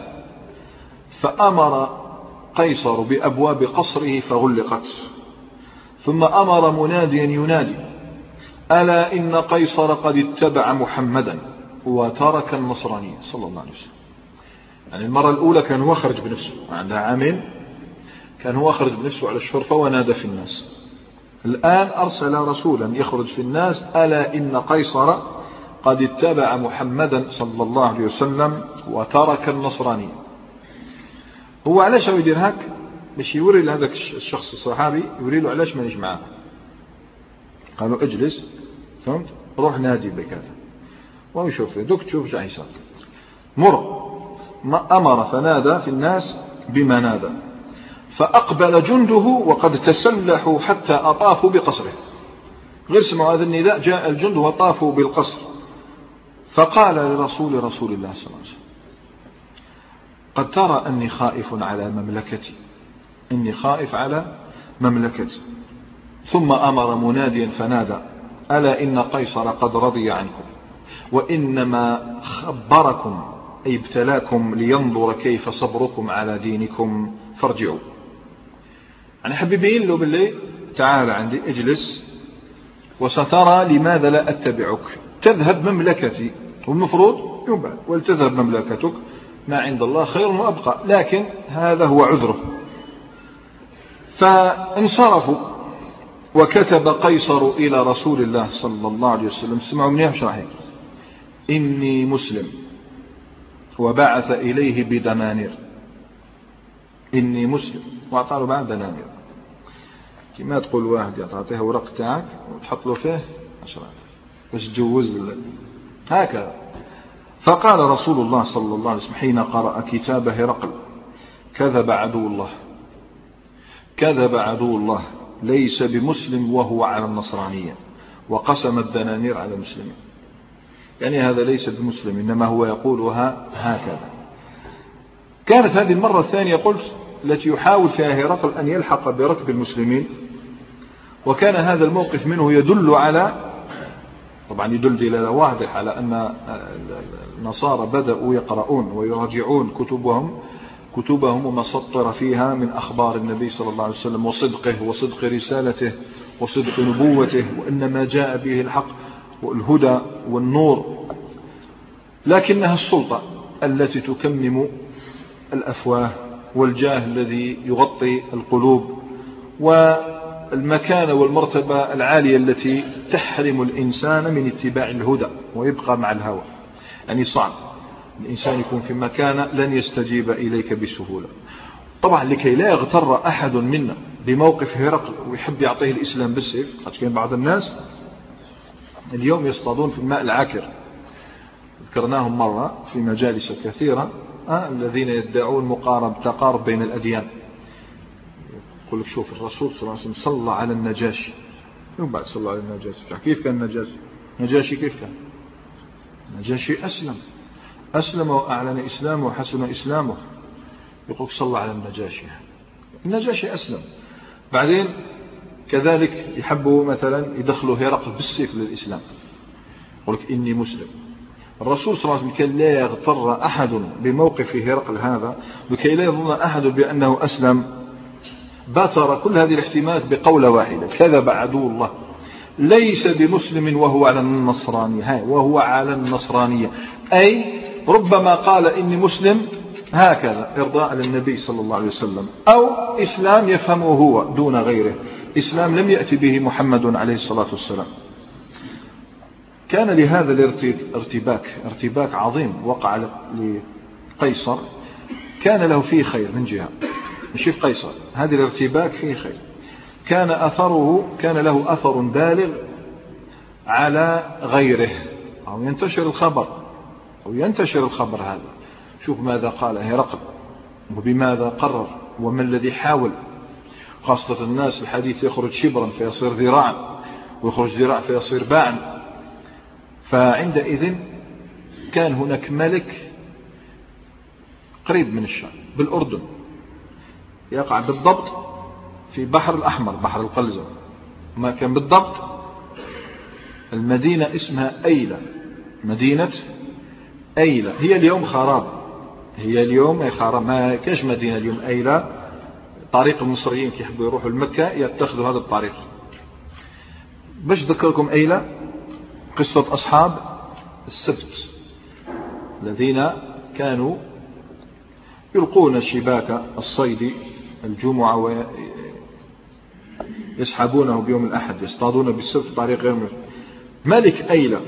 فأمر قيصر بأبواب قصره فغلقت، ثم أمر مناديا ينادي: ألا إن قيصر قد اتبع محمدا وترك النصرانية صلى الله عليه وسلم. يعني المرة الأولى كان هو خرج بنفسه، عندها عامين كان هو خرج بنفسه على الشرفة ونادى في الناس. الآن أرسل رسولا يخرج في الناس: ألا إن قيصر قد اتبع محمدا صلى الله عليه وسلم وترك النصرانية. هو علاش هو يدير هاك؟ باش يوري لهذاك الشخص الصحابي، يوري له علاش ما نجي معاه. قالوا: اجلس، فهمت؟ روح نادي بك هذا ويشوف دوك تشوف جا يصير. مر ما أمر فنادى في الناس بما نادى، فأقبل جنده وقد تسلحوا حتى أطافوا بقصره. غير سمعوا هذا النداء جاء الجند وطافوا بالقصر. فقال لرسول رسول الله صلى الله عليه وسلم: قد ترى أني خائف على مملكتي، إني خائف على مملكتي. ثم أمر مناديا فنادى: ألا إن قيصر قد رضي عنكم، وإنما خبركم أي ابتلاكم لينظر كيف صبركم على دينكم فارجعوا. يعني حبيبين له بالليل: تعال عندي اجلس وسترى لماذا لا أتبعك. تذهب مملكتي، والمفروض ينبع، ولتذهب مملكتك، ما عند الله خير وأبقى، لكن هذا هو عذره. فانصرفوا، وكتب قيصر إلى رسول الله صلى الله عليه وسلم: اسمعوا مني بشرحي: إني مسلم. وبعث إليه بدنانير، إني مسلم، وأعطاه بعد دنانير. كما تقول واحد تعطيه ورق تاعك وتحط له فيه عشرة باش تجوز هكذا. فقال رسول الله صلى الله عليه وسلم حين قرأ كتاب هرقل: كذب عدو الله، كذب عدو الله، ليس بمسلم وهو على النصرانية، وقسم الدنانير على المسلمين. يعني هذا ليس بمسلم، إنما هو يقولها هكذا. كانت هذه المرة الثانية قلت التي يحاول فيها هرقل أن يلحق بركب المسلمين، وكان هذا الموقف منه يدل على، طبعا يدل دلالة واضحة على أن النصارى بدأوا يقرؤون ويراجعون كتبهم كتبهم وما سطر فيها من أخبار النبي صلى الله عليه وسلم وصدقه وصدق رسالته وصدق نبوته، وأن ما جاء به الحق والهدى والنور. لكنها السلطة التي تكمم الأفواه، والجاه الذي يغطي القلوب، والمكانة والمرتبة العالية التي تحرم الإنسان من اتباع الهدى ويبقى مع الهوى. يعني صعب الإنسان يكون في مكانة لن يستجيب إليك بسهولة. طبعا لكي لا يغتر أحد منا بموقف هرقل ويحب يعطيه الإسلام بالسيف، قد كان بعض الناس اليوم يصطادون في الماء العاكر، ذكرناهم مرة في مجالس كثيرة، آه الذين يدعون مقارب تقارب بين الأديان. يقول لك شوف الرسول صلى الله عليه وسلم صلى على النجاشي، يوم بعد صلى على النجاشي، كيف كان النجاشي؟ النجاشي كيف كان؟ النجاشي أسلم أسلم وأعلن إسلامه وحسن إسلامه، يقول صلى على النجاشي. النجاشي أسلم. بعدين كذلك يحبوا مثلا يدخلوا هرقل بالسيف للإسلام، يقول لك إني مسلم. الرسول صلى الله عليه وسلم كان لا يغتر أحد بموقف هرقل هذا، لكي لا يظن أحد بأنه أسلم، باتر كل هذه الاحتمالات بقولة واحدة: كذب عدو الله، ليس بمسلم وهو على النصرانية، وهو على النصرانية، أي ربما قال إني مسلم هكذا إرضاء للنبي صلى الله عليه وسلم، أو إسلام يفهمه هو دون غيره، إسلام لم يأتي به محمد عليه الصلاة والسلام. كان لهذا الارتباك ارتباك عظيم وقع لقيصر، كان له فيه خير من جهة، مش في قيصر، هذا الارتباك فيه خير، كان أثره كان له أثر بالغ على غيره، أو ينتشر الخبر أو ينتشر الخبر هذا. شوف ماذا قال هرقل وبماذا قرر وما الذي حاول، خاصة الناس الحديث يخرج شبرا فيصير ذراعا، ويخرج ذراع فيصير باعا. فعندئذ كان هناك ملك قريب من الشام بالأردن، يقع بالضبط في بحر الأحمر، بحر القلزم، ما كان بالضبط المدينة اسمها أيلة، مدينة أيلة. هي اليوم خراب، هي اليوم خراب، ما كاش مدينة اليوم أيلة. طريق المصريين كي يحبوا يروحوا لمكة يتخذوا هذا الطريق. باش ذكركم أيلة، قصة أصحاب السبت الذين كانوا يلقون شباك الصيد الجمعة ويسحبونه بيوم الأحد، يصطادون بالسبت طريق غير مجرد. ملك أيلة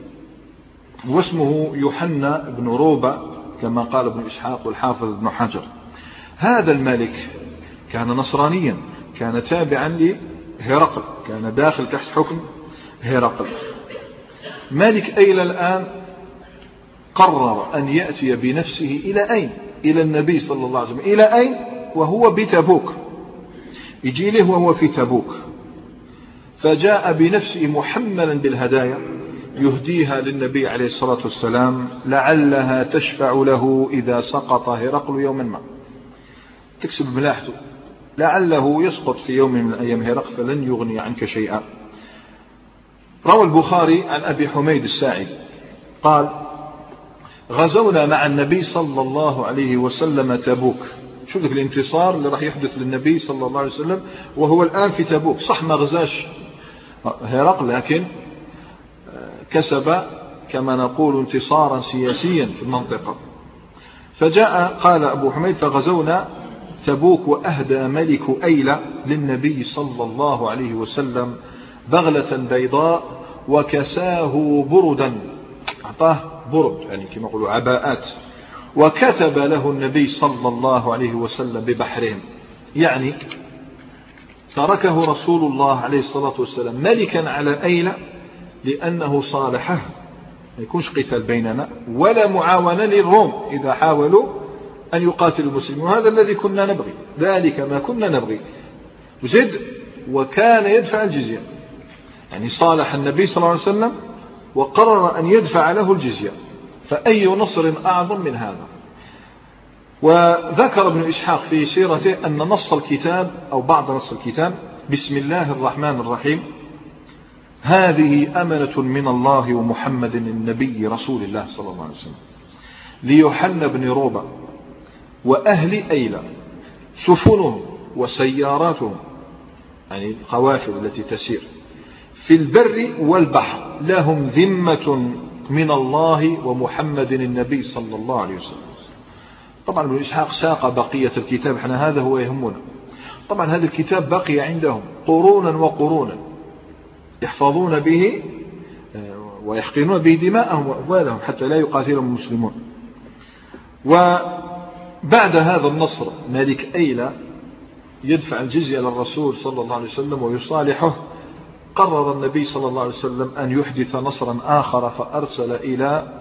واسمه يوحنا بن روبة كما قال ابن إسحاق والحافظ ابن حجر. هذا الملك كان نصرانيا، كان تابعا لهرقل، كان داخل تحت حكم هرقل. ملك أيلة الآن قرر أن يأتي بنفسه إلى أين؟ إلى النبي صلى الله عليه وسلم. إلى أين؟ وهو بتبوك، يجي له وهو في تبوك. فجاء بنفسه محملا بالهدايا يهديها للنبي عليه الصلاة والسلام لعلها تشفع له إذا سقط هرقل يوما ما، تكسب ملاحته، لعله يسقط في يوم من الأيام هرقل فلن يغني عنك شيئا. روى البخاري عن أبي حميد الساعدي قال: غزونا مع النبي صلى الله عليه وسلم تبوك. شوف لك الانتصار اللي راح يحدث للنبي صلى الله عليه وسلم وهو الآن في تبوك. صح ما غزاش هرقل، لكن كسب كما نقول انتصارا سياسيا في المنطقة. فجاء قال أبو حميد: فغزونا تبوك وأهدى ملك أيلة للنبي صلى الله عليه وسلم بغلة بيضاء وكساه بردا، أعطاه برد يعني كما يقولوا عباءات، وكتب له النبي صلى الله عليه وسلم ببحرهم، يعني تركه رسول الله عليه الصلاة والسلام ملكا على أيلة لأنه صالحه، ما يكونش قتال بيننا ولا معاونة للروم إذا حاولوا أن يقاتلوا المسلمين، وهذا الذي كنا نبغي، ذلك ما كنا نبغي. زد وكان يدفع الجزية، يعني صالح النبي صلى الله عليه وسلم وقرر أن يدفع له الجزية، فأي نصر أعظم من هذا. وذكر ابن إسحاق في سيرته أن نص الكتاب أو بعض نص الكتاب بسم الله الرحمن الرحيم هذه أمنة من الله ومحمد النبي رسول الله صلى الله عليه وسلم ليوحنا بن روبة وأهل أيلة سفنهم وسياراتهم، يعني القوافل التي تسير في البر والبحر لهم ذمة من الله ومحمد النبي صلى الله عليه وسلم. طبعا ابن إسحاق ساق بقية الكتاب، احنا هذا هو يهمنا. طبعا هذا الكتاب بقي عندهم قرونا وقرونا يحفظون به ويحقنون به دماءهم وأموالهم حتى لا يقاتلهم المسلمون. وبعد هذا النصر مالك أيلة يدفع الجزية للرسول صلى الله عليه وسلم ويصالحه، قرر النبي صلى الله عليه وسلم أن يحدث نصرا آخر، فأرسل إلى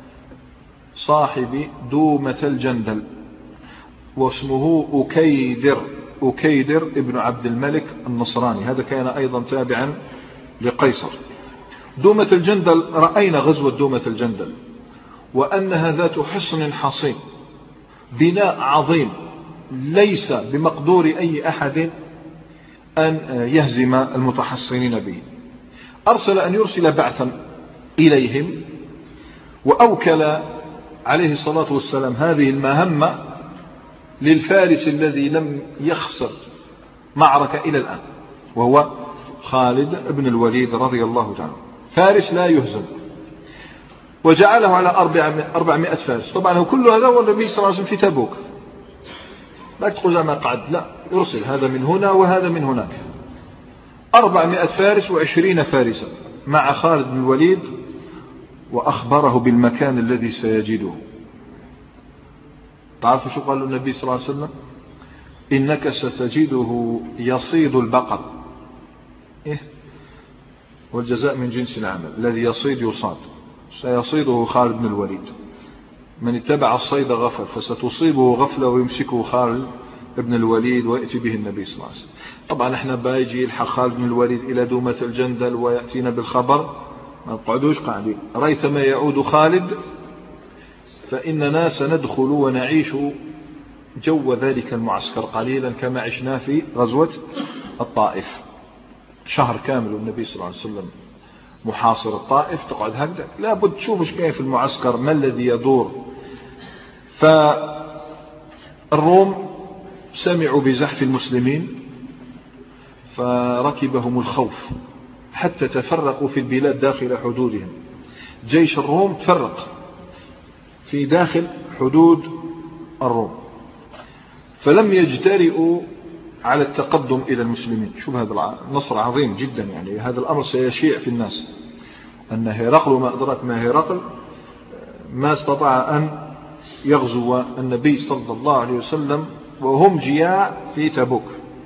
صاحب دومة الجندل واسمه أكيدر أكيدر ابن عبد الملك النصراني، هذا كان أيضا تابعا لقيصر. دومة الجندل رأينا غزوة دومة الجندل وأنها ذات حصن حصين، بناء عظيم ليس بمقدور أي أحد أن يهزم المتحصنين به. أرسل أن يرسل بعثا إليهم، وأوكل عليه الصلاة والسلام هذه المهمة للفارس الذي لم يخسر معركة إلى الآن، وهو خالد بن الوليد رضي الله تعالى، فارس لا يهزم، وجعله على أربعمائة فارس. طبعا كل هذا هو النبي صلى الله عليه وسلم في تبوك، لا تقول زي ما قعد، لا، يرسل هذا من هنا وهذا من هناك، أربعمائة فارس وعشرين فارسا مع خالد بن الوليد، وأخبره بالمكان الذي سيجده. تعرفوا شو قال النبي صلى الله عليه وسلم؟ إنك ستجده يصيد البقر، إيه؟ والجزاء من جنس العمل، الذي يصيد يصاد، سيصيده خالد بن الوليد، من اتبع الصيد غفل، فستصيبه غفلة ويمسكه خالد بن الوليد ويأتي به النبي صلى الله عليه وسلم. طبعا احنا بايجي يلحق خالد بن الوليد إلى دومة الجندل ويأتينا بالخبر، ما نقعدوش قاعدين، ريتما يعود خالد فإننا سندخل ونعيش جو ذلك المعسكر قليلا كما عشنا في غزوة الطائف، شهر كامل النبي صلى الله عليه وسلم محاصر الطائف، تقعد هكذا لابد تشوف ايش كاين في المعسكر، ما الذي يدور. فالروم سمعوا بزحف المسلمين فركبهم الخوف حتى تفرقوا في البلاد داخل حدودهم، جيش الروم تفرق في داخل حدود الروم، فلم يجترئوا على التقدم إلى المسلمين. شوف هذا النصر عظيم جدا، يعني هذا الأمر سيشيع في الناس، أن هرقل وما أدرك ما هرقل ما استطاع أن يغزو النبي صلى الله عليه وسلم وهم جياع في تبوك.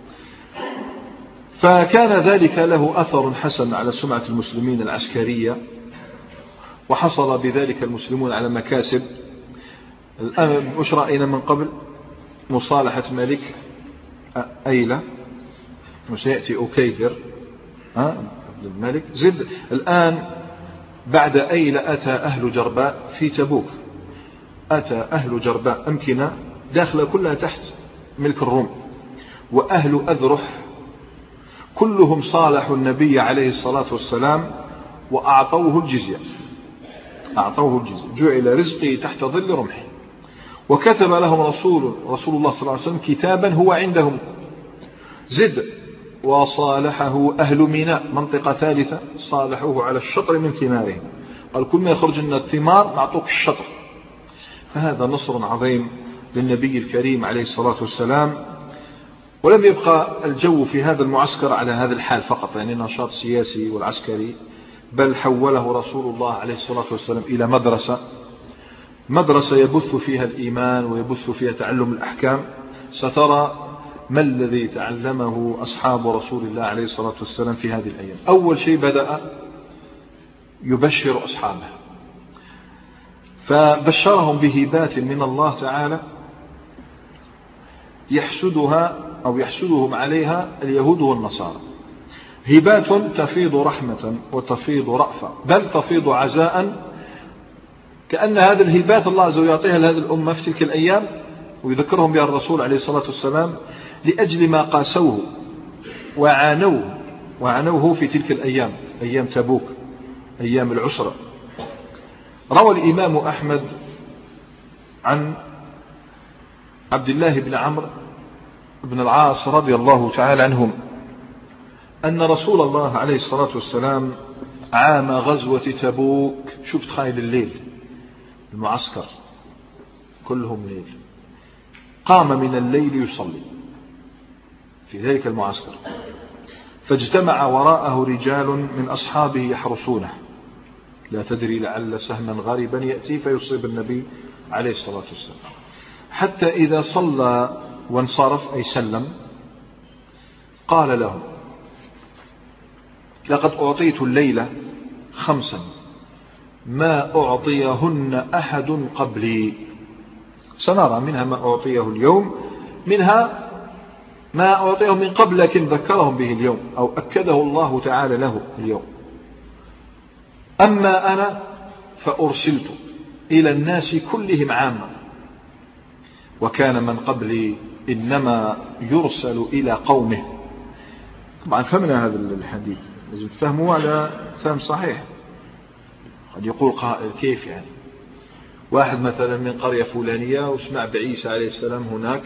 فكان ذلك له أثر حسن على سمعة المسلمين العسكرية، وحصل بذلك المسلمون على مكاسب. الآن مش رأينا من قبل مصالحة ملك أيلة، وسيأتي أكيدر عبد الملك. زد الآن بعد أيلة أتى أهل جرباء في تبوك، أتى أهل جرباء أمكنة داخلة كلها تحت ملك الروم، وأهل أذرح كلهم صالحوا النبي عليه الصلاة والسلام وأعطوه الجزية، أعطوه الجزية، جعل رزقي تحت ظل رمحي. وكتب لهم رسول رسول الله صلى الله عليه وسلم كتابا هو عندهم. زد وصالحه أهل ميناء، منطقة ثالثة، صالحوه على الشطر من ثمارهم، قال كل ما يخرج لنا الثمار نعطوك الشطر. فهذا نصر عظيم للنبي الكريم عليه الصلاة والسلام. ولم يبقى الجو في هذا المعسكر على هذا الحال فقط، يعني نشاط سياسي والعسكري، بل حوله رسول الله عليه الصلاة والسلام إلى مدرسة مدرسة يبث فيها الإيمان ويبث فيها تعلم الأحكام. سترى ما الذي تعلمه أصحاب رسول الله عليه الصلاة والسلام في هذه الأيام؟ أول شيء بدأ يبشر أصحابه، فبشرهم بهبات من الله تعالى يحسدها أو يحسدهم عليها اليهود والنصارى، هبات تفيض رحمة وتفيض رأفة، بل تفيض عزاء، كأن هذه الهبات الله عز وجل يعطيها لهذه الأمة في تلك الأيام ويذكرهم بها الرسول عليه الصلاة والسلام لأجل ما قاسوه وعانوه وعانوه في تلك الأيام، أيام تبوك، أيام العسرة. روى الإمام أحمد عن عبد الله بن عمرو بن العاص رضي الله تعالى عنهم أن رسول الله عليه الصلاة والسلام عام غزوة تبوك، شفت خايل الليل المعسكر كلهم ليل، قام من الليل يصلي في ذلك المعسكر، فاجتمع وراءه رجال من أصحابه يحرسونه، لا تدري لعل سهما غريبا يأتي فيصيب النبي عليه الصلاة والسلام، حتى إذا صلى وانصرف أي سلم قال لهم: لقد أعطيت الليلة خمسا ما أعطيهن أحد قبلي، سنرى منها ما أعطيه اليوم، منها ما أعطيه من قبل لكن ذكرهم به اليوم أو أكده الله تعالى له اليوم. أما أنا فأرسلت إلى الناس كلهم عامة، وكان من قبلي إنما يرسل إلى قومه. طبعا فهمنا هذا الحديث، لازم تفهموا على فهم صحيح. قد يقول قائل: كيف يعني واحد مثلا من قرية فلانية وسمع بعيسى عليه السلام هناك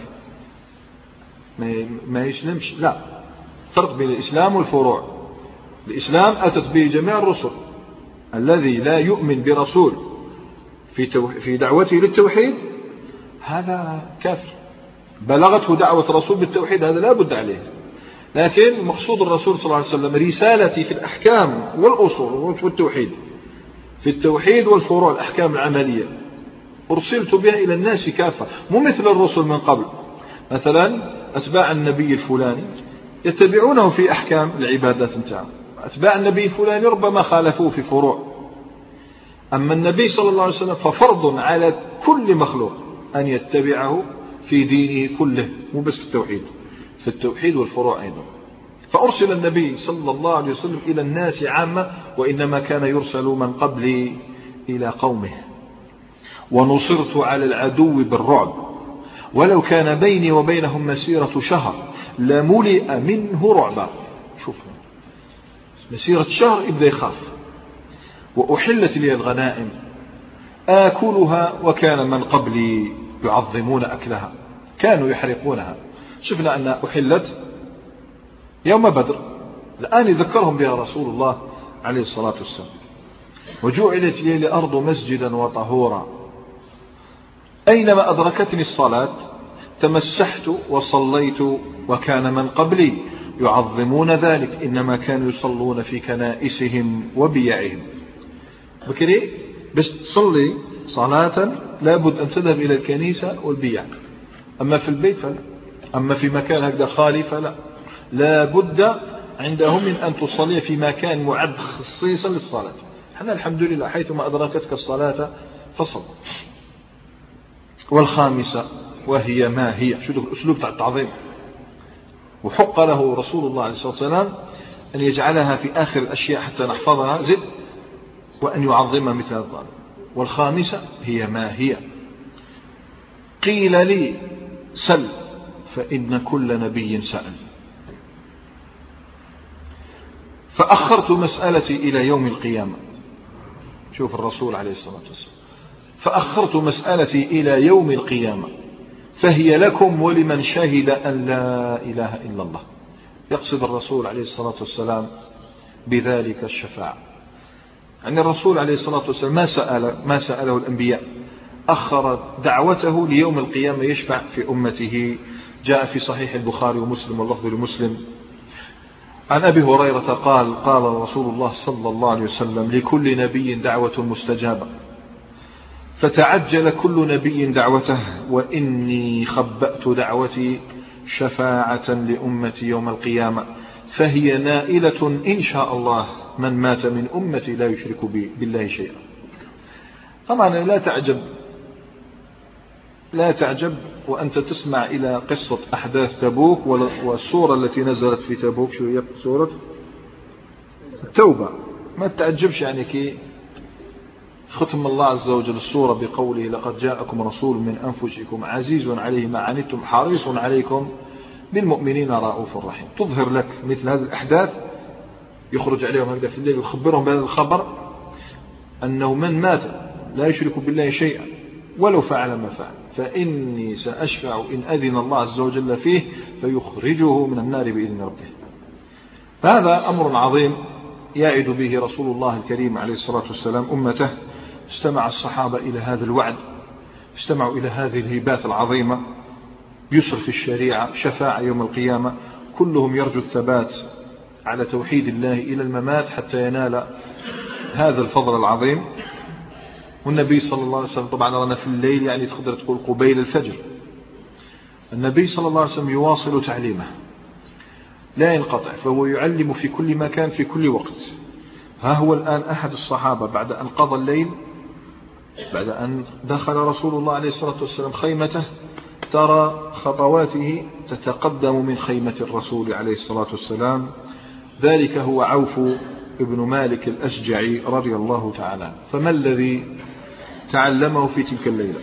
ما يسلمش؟ لا، فرق بين الإسلام والفروع. الإسلام أتت به جميع الرسل، الذي لا يؤمن برسول في, في دعوته للتوحيد هذا كافر، بلغته دعوة رسول بالتوحيد هذا لا بد عليه. لكن مقصود الرسول صلى الله عليه وسلم رسالتي في الأحكام والأصول والتوحيد، في التوحيد والفروع الأحكام العملية، أرسلت بها إلى الناس كافة، مو مثل الرسل من قبل. مثلا أتباع النبي الفلاني يتبعونه في أحكام العبادات انتهى، أتباع النبي الفلاني ربما خالفوه في فروع. أما النبي صلى الله عليه وسلم ففرض على كل مخلوق أن يتبعه في دينه كله، مو بس في التوحيد، في التوحيد والفروع أيضا. فأرسل النبي صلى الله عليه وسلم إلى الناس عامة، وإنما كان يرسل من قبلي إلى قومه. ونصرت على العدو بالرعب، ولو كان بيني وبينهم مسيرة شهر لملئ منه رعبا. شوف مسيرة شهر يبدأ يخاف. وأحلت لي الغنائم آكلها، وكان من قبلي يعظمون أكلها، كانوا يحرقونها. شفنا أن أحلت يوم بدر، الآن يذكرهم بها رسول الله عليه الصلاة والسلام. وجعلت لي الأرض مسجدا وطهورا، أينما أدركتني الصلاة تمسحت وصليت، وكان من قبلي يعظمون ذلك، إنما كانوا يصلون في كنائسهم وبيعهم. بكري بس تصلي صلاة لابد أن تذهب إلى الكنيسة والبيع، أما في البيت فلا، أما في مكان هكذا خالي فلا، لابد عندهم من أن تصلي في مكان معد خصيصا للصلاة. احنا الحمد لله حيثما أدركتك الصلاة فصل. والخامسة وهي ما هي، شو الأسلوب تاع التعظيم، وحق له رسول الله عليه الصلاة والسلام أن يجعلها في آخر الأشياء حتى نحفظها، زد وأن يعظمها مثل هذا الطالب. والخامسة هي ما هي، قيل لي سل فإن كل نبي سأل، فأخرت مسألتي إلى يوم القيامة. شوف الرسول عليه الصلاة والسلام، فأخرت مسألتي إلى يوم القيامة، فهي لكم ولمن شهد أن لا إله إلا الله. يقصد الرسول عليه الصلاة والسلام بذلك الشفاعة. يعني الرسول عليه الصلاة والسلام ما سأل ما سأله الأنبياء، أخر دعوته ليوم القيامة يشفع في أمته. جاء في صحيح البخاري ومسلم واللفظ لمسلم عن أبي هريرة قال: قال رسول الله صلى الله عليه وسلم: لكل نبي دعوة مستجابة، فتعجل كل نبي دعوته، وإني خبأت دعوتي شفاعة لأمتي يوم القيامة، فهي نائلة إن شاء الله من مات من أمتي لا يشرك بي بالله شيئا. طبعا لا تعجب لا تعجب وأنت تسمع إلى قصة أحداث تبوك والسورة التي نزلت في تبوك، شو هي سورة التوبة. ما تعجبش يعني كي ختم الله عز وجل السورة بقوله لقد جاءكم رسول من أنفسكم عزيز عليه ما عنتم حريص عليكم بالمؤمنين رؤوف رحيم. تظهر لك مثل هذه الأحداث، يخرج عليهم هكذا في الليل ويخبرهم بهذا الخبر أنه من مات لا يشرك بالله شيئا ولو فعل ما فعل فإني سأشفع إن أذن الله عز وجل فيه فيخرجه من النار بإذن ربه. فهذا أمر عظيم يعد به رسول الله الكريم عليه الصلاة والسلام أمته. استمع الصحابة إلى هذا الوعد، استمعوا إلى هذه الهبات العظيمة، يسر في الشريعة، شفاعة يوم القيامة، كلهم يرجو الثبات على توحيد الله إلى الممات حتى ينال هذا الفضل العظيم. والنبي صلى الله عليه وسلم طبعا رانا في الليل، يعني تقدر تقول قبيل الفجر، النبي صلى الله عليه وسلم يواصل تعليمه لا ينقطع، فهو يعلم في كل مكان في كل وقت. ها هو الآن أحد الصحابة بعد أن قضى الليل، بعد أن دخل رسول الله عليه الصلاة والسلام خيمته، ترى خطواته تتقدم من خيمة الرسول عليه الصلاة والسلام. ذلك هو عوف ابن مالك الأشجعي رضي الله تعالى. فما الذي تعلمه في تلك الليلة؟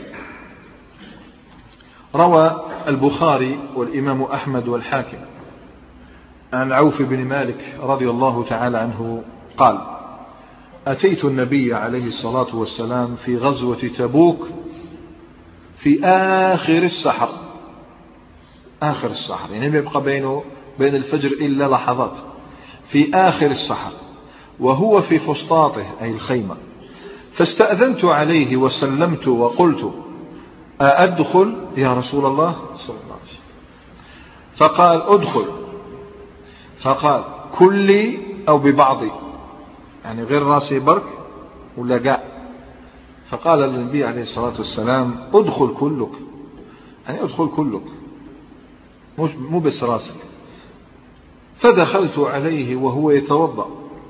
روى البخاري والإمام أحمد والحاكم عن عوف بن مالك رضي الله تعالى عنه قال: أتيت النبي عليه الصلاة والسلام في غزوة تبوك في آخر السحر، آخر السحر يعني ما يبقى بينه بين الفجر إلا لحظات، في آخر السحر، وهو في فسطاطه أي الخيمة. فاستأذنت عليه وسلمت وقلت: أأدخل يا رسول الله صلى الله عليه وسلم؟ فقال: أدخل. فقال: كلي أو ببعضي، يعني غير راسي برك ولا قاع. فقال النبي عليه الصلاة والسلام: أدخل كلك، يعني أدخل كلك مش مو بس راسك. فدخلت عليه وهو يتوضأ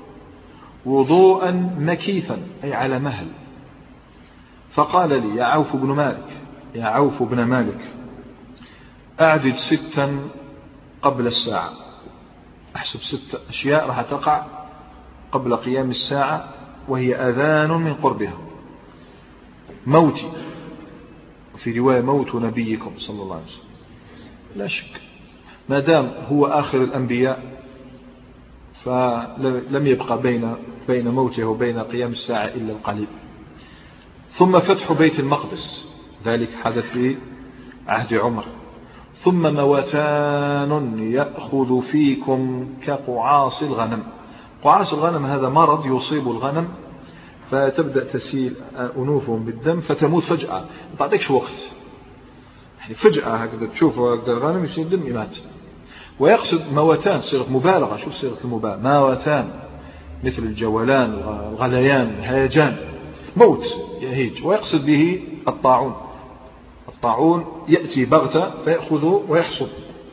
وضوءا مكيثا أي على مهل. فقال لي: يا عوف بن مالك يا عوف بن مالك أعدد ستا قبل الساعة. أحسب ست أشياء راح تقع قبل قيام الساعة وهي أذان من قربها: موتي، في رواية موت نبيكم صلى الله عليه وسلم. لا شك ما دام هو آخر الأنبياء فلم يبقى بين بين موته وبين قيام الساعة إلا القليل. ثم فتح بيت المقدس، ذلك حدث في عهد عمر. ثم موتان يأخذ فيكم كقعاص الغنم. قعاص الغنم هذا مرض يصيب الغنم فتبدأ تسيل أنوفهم بالدم فتموت فجأة، ما تعطيكش وقت، يعني فجأة هكذا تشوف الغنم يصير دم يمات. ويقصد موتان صيغة مبالغة، شوف صيغة المبالغة، موتان مثل الجولان والغليان الهيجان، موت يهيج. ويقصد به الطاعون، الطاعون يأتي بغتة فيأخذه ويحصد.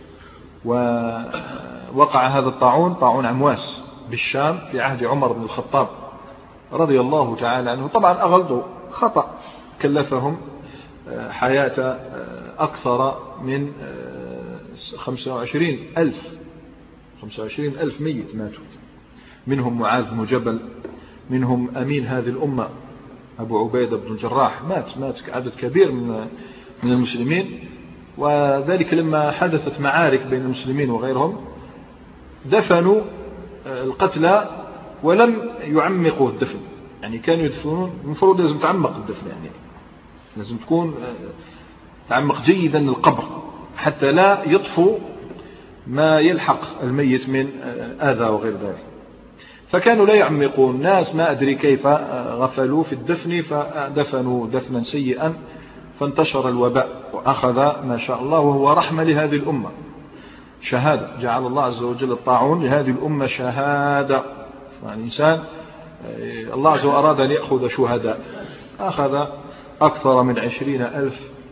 ووقع هذا الطاعون طاعون عمواس بالشام في عهد عمر بن الخطاب رضي الله تعالى عنه. طبعا أغلطوا خطأ كلفهم حياة أكثر من خمسة وعشرين ألف خمسة وعشرين ألف ميت ماتوا، منهم معاذ بن جبل، منهم أمين هذه الأمة أبو عبيدة بن الجراح، مات مات عدد كبير من من المسلمين. وذلك لما حدثت معارك بين المسلمين وغيرهم دفنوا القتلى ولم يعمقوا الدفن، يعني كانوا يدفنون، المفروض لازم تعمق الدفن، يعني لازم تكون تعمق جيدا القبر حتى لا يطفو ما يلحق الميت من آذى وغير ذلك. فكانوا لا يعمقون، الناس ما أدري كيف غفلوا في الدفن فدفنوا دفنا سيئا فانتشر الوباء وأخذ ما شاء الله، وهو رحمة لهذه الأمة، شهادة، جعل الله عز وجل الطاعون لهذه الأمة شهادة. فالإنسان الله عز وجل أراد أن يأخذ شهداء، أخذ أكثر من عشرين ألف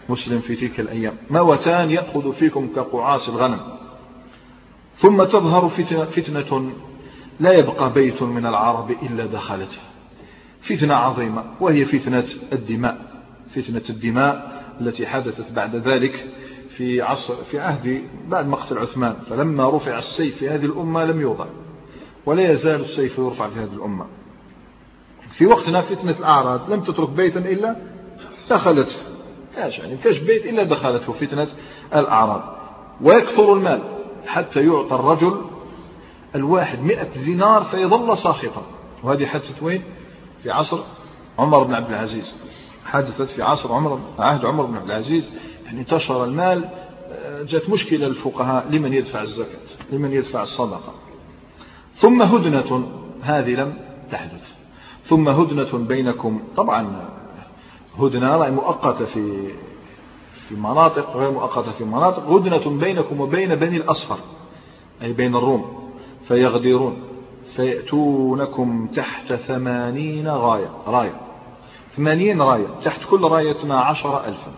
مسلم في تلك الأيام: موتان يأخذ فيكم كقعاص الغنم، ثم تظهر فتنة, فتنة لا يبقى بيت من العرب إلا دخلته. فتنة عظيمة، وهي فتنة الدماء، فتنة الدماء التي حدثت بعد ذلك في عصر في عهد بعد مقتل عثمان. فلما رفع السيف في هذه الأمة لم يوضع، ولا يزال السيف يرفع في هذه الأمة. في وقتنا فتنة الأعراب لم تترك بيتا إلا دخلته، يعني كاش بيت إلا دخلته فتنة الأعراب. ويكثر المال حتى يعطى الرجل الواحد مئة دينار فيظل ساخطا. وهذه حدثت وين؟ في عصر عمر بن عبد العزيز، حدثت في عصر عمر عهد عمر بن عبد العزيز. يعني انتشر المال، جاءت مشكلة للفقهاء لمن يدفع الزكاة، لمن يدفع الصدقة. ثم هدنة، هذه لم تحدث. ثم هدنة بينكم، طبعا هدنة مؤقتة في في مناطق، غير مؤقتة في مناطق. هدنة بينكم وبين بني الأصفر، أي بين الروم، فيغدرون فيأتونكم تحت ثمانين غاية راية ثمانين راية، تحت كل راية اثنا عشر ألفا.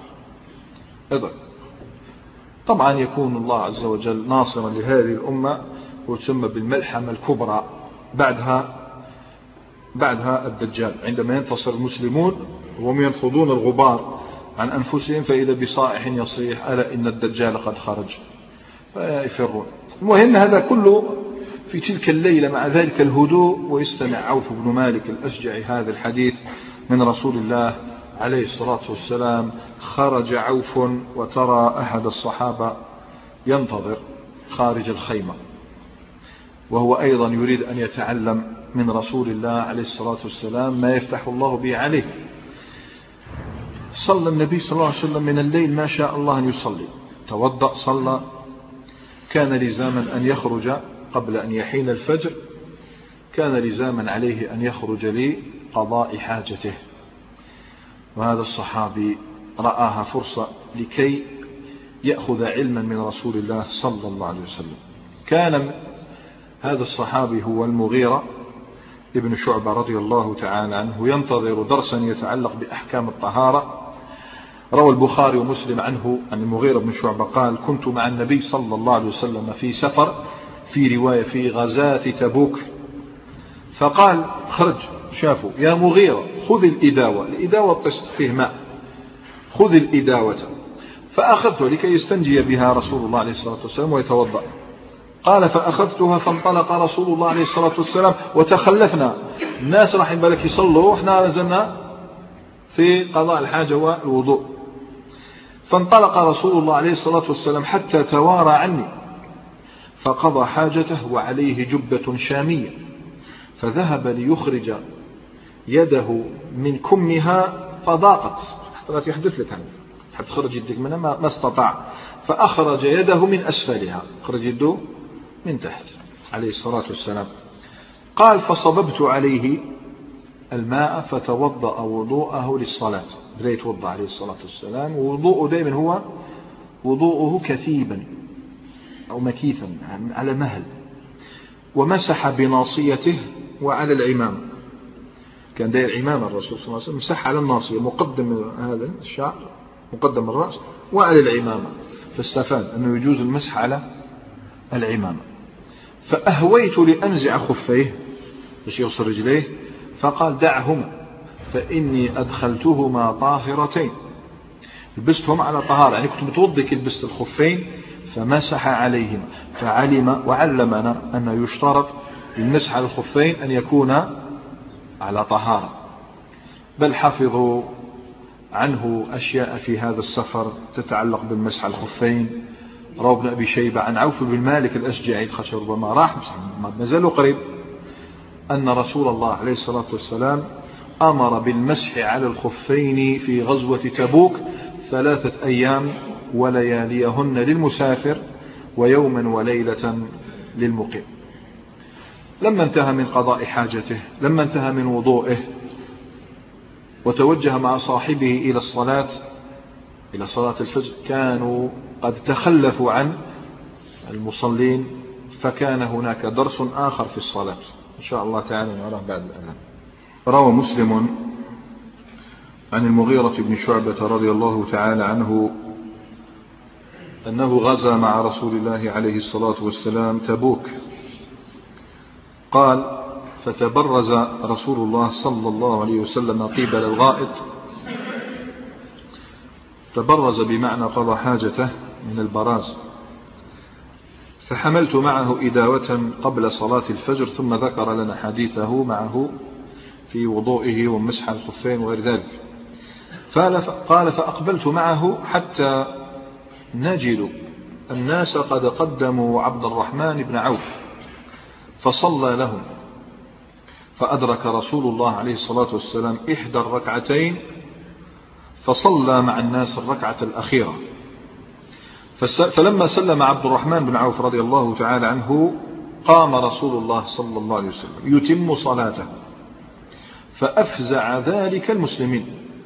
طبعا يكون الله عز وجل ناصرا لهذه الأمة، وتسمى بالملحمة الكبرى. بعدها بعدها الدجال، عندما ينتصر المسلمون وهم ينفضون الغبار عن أنفسهم فإذا بصائح يصيح: ألا إن الدجال قد خرج، فيفرون. المهم هذا كله في تلك الليلة مع ذلك الهدوء. ويستمع عوف بن مالك الأشجعي هذا الحديث من رسول الله عليه الصلاة والسلام: خرج عوف وترى أحد الصحابة ينتظر خارج الخيمة، وهو أيضا يريد أن يتعلم من رسول الله عليه الصلاة والسلام ما يفتح الله به عليه. صلى النبي صلى الله عليه وسلم من الليل ما شاء الله أن يصلي، توضأ صلى. كان لزاما أن يخرج قبل أن يحين الفجر، كان لزاما عليه أن يخرج لقضاء حاجته. وهذا الصحابي رآها فرصة لكي يأخذ علما من رسول الله صلى الله عليه وسلم. كان هذا الصحابي هو المغيرة ابن شعبة رضي الله تعالى عنه، ينتظر درسا يتعلق بأحكام الطهارة. روى البخاري ومسلم عنه عن المغيرة بن شعبة قال: كنت مع النبي صلى الله عليه وسلم في سفر، في رواية في غزاة تبوك، فقال: خرج، شافوا: يا مغيرة خذ الإداوة، الإداوة الطست فيه ماء، خذ الإداوة. فأخذته لكي يستنجي بها رسول الله عليه الصلاة والسلام ويتوضأ. قال: فأخذتها فانطلق رسول الله عليه الصلاة والسلام وتخلفنا، الناس راح بالك يصلوا وإحنا نزلنا في قضاء الحاجة والوضوء. فانطلق رسول الله عليه الصلاة والسلام حتى توارى عني، فقضى حاجته وعليه جبة شامية، فذهب ليخرج يده من كمها فضاقت، حتى يحدث لك عنه حتى تخرج يدك منها ما استطاع، فأخرج يده من أسفلها، خرج يده من تحت عليه الصلاة والسلام. قال: فصببت عليه الماء فتوضأ وضوءه للصلاة، بدأ يتوضأ عليه الصلاة والسلام. ووضوءه دائما هو وضوءه كثيبا أو مكيثا على مهل، ومسح بناصيته وعلى العمامة. كان داير عمامة الرسول صلى الله عليه وسلم، مسح على الناصية، مقدم هذا الشعر مقدم الرأس وعلى العمامة، فاستفاد أنه يجوز المسح على العمامة. فأهويت لأنزع خفيه باش يغسل رجليه، فقال: دعهما فإني أدخلتهما طاهرتين، لبستهم على طهارة، يعني كنت متوضي كي لبست الخفين، فمسح عليهما. فعلم وعلمنا أنه يشترط للمسح على الخفين أن يكون على طهارة. بل حفظوا عنه أشياء في هذا السفر تتعلق بالمسح على الخفين. روى ابن أبي شيبة عن عوف بن مالك الأشجعي، خشى ربما راح ما زالوا قريب، أن رسول الله عليه الصلاة والسلام أمر بالمسح على الخفين في غزوة تبوك ثلاثة أيام ولياليهن للمسافر ويوما وليلة للمقيم. لما انتهى من قضاء حاجته، لما انتهى من وضوئه وتوجه مع صاحبه إلى الصلاة إلى صلاة الفجر، كانوا قد تخلفوا عن المصلين، فكان هناك درس آخر في الصلاة إن شاء الله تعالى نراه بعد الآن. روى مسلم عن المغيرة بن شعبة رضي الله تعالى عنه أنه غزا مع رسول الله عليه الصلاة والسلام تبوك. قال: فتبرز رسول الله صلى الله عليه وسلم قبل الغائط. تبرز بمعنى قضى حاجته من البراز. فحملت معه إداوة قبل صلاة الفجر، ثم ذكر لنا حديثه معه في وضوئه ومسح الخفين وغير ذلك. قال: فأقبلت معه حتى نجد الناس قد قدموا عبد الرحمن بن عوف فصلى لهم، فأدرك رسول الله عليه الصلاة والسلام إحدى الركعتين فصلى مع الناس الركعة الأخيرة. فلما سلم عبد الرحمن بن عوف رضي الله تعالى عنه قام رسول الله صلى الله عليه وسلم يتم صلاته، فأفزع ذلك المسلمين،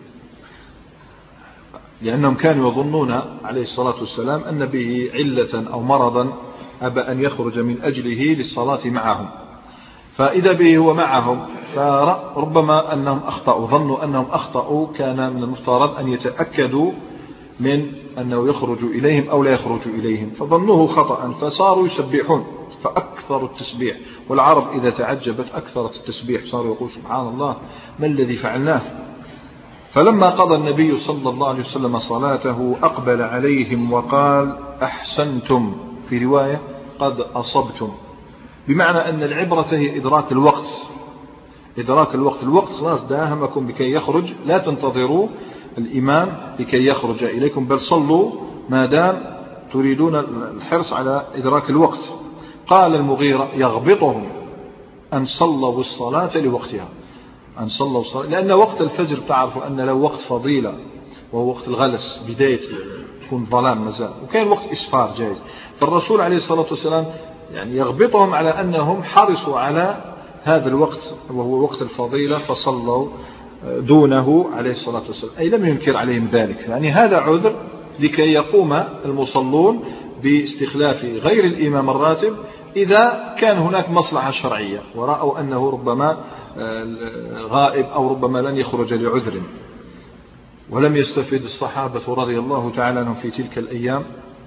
لأنهم كانوا يظنون عليه الصلاة والسلام أن به علة أو مرضا أبى أن يخرج من أجله للصلاة معهم، فإذا به هو معهم فربما أنهم أخطأوا، ظنوا أنهم أخطأوا، كان من المفترض أن يتأكدوا من أنه يخرج إليهم أو لا يخرج إليهم، فظنوه خطأ فصاروا يسبحون فأكثروا التسبيح. والعرب إذا تعجبت أكثرت التسبيح، صاروا يقول سبحان الله ما الذي فعلناه. فلما قضى النبي صلى الله عليه وسلم صلاته أقبل عليهم وقال: أحسنتم، في رواية قد أصبتم، بمعنى أن العبرة هي إدراك الوقت. إدراك الوقت الوقت خلاص داهمكم بكي يخرج، لا تنتظروا الإمام لكي يخرج إليكم، بل صلوا ما دام تريدون الحرص على إدراك الوقت. قال المغيرة: يغبطهم أن صلوا الصلاة لوقتها، أن صلوا الصلاة، لأن وقت الفجر تعرفوا أن له وقت فضيلة وهو وقت الغلس، بداية تكون ظلام مازال، وكان وقت إسفار جائز. فالرسول عليه الصلاة والسلام يعني يغبطهم على أنهم حرصوا على هذا الوقت وهو وقت الفضيلة فصلوا دونه عليه الصلاة والسلام، أي لم ينكر عليهم ذلك. يعني هذا عذر لكي يقوم المصلون باستخلاف غير الإمام الراتب إذا كان هناك مصلحة شرعية ورأوا أنه ربما غائب أو ربما لن يخرج لعذر. ولم يستفيد الصحابة رضي الله تعالى عنهم في تلك الأيام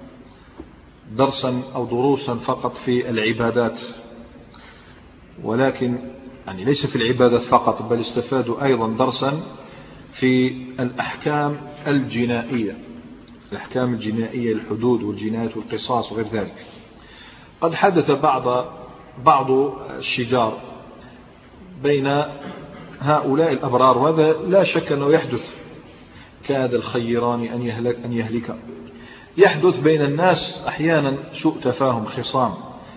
درسا أو دروسا فقط في العبادات، ولكن يعني ليس في العبادات فقط، بل استفادوا أيضا درسا في الأحكام الجنائية، الأحكام الجنائية، الحدود والجنايات والقصاص وغير ذلك. قد حدث بعض بعض الشجار بين هؤلاء الأبرار، وهذا لا شك أنه يحدث، كاد الخيران أن يهلك أن يهلك يحدث بين الناس أحيانا سوء تفاهم، خصام،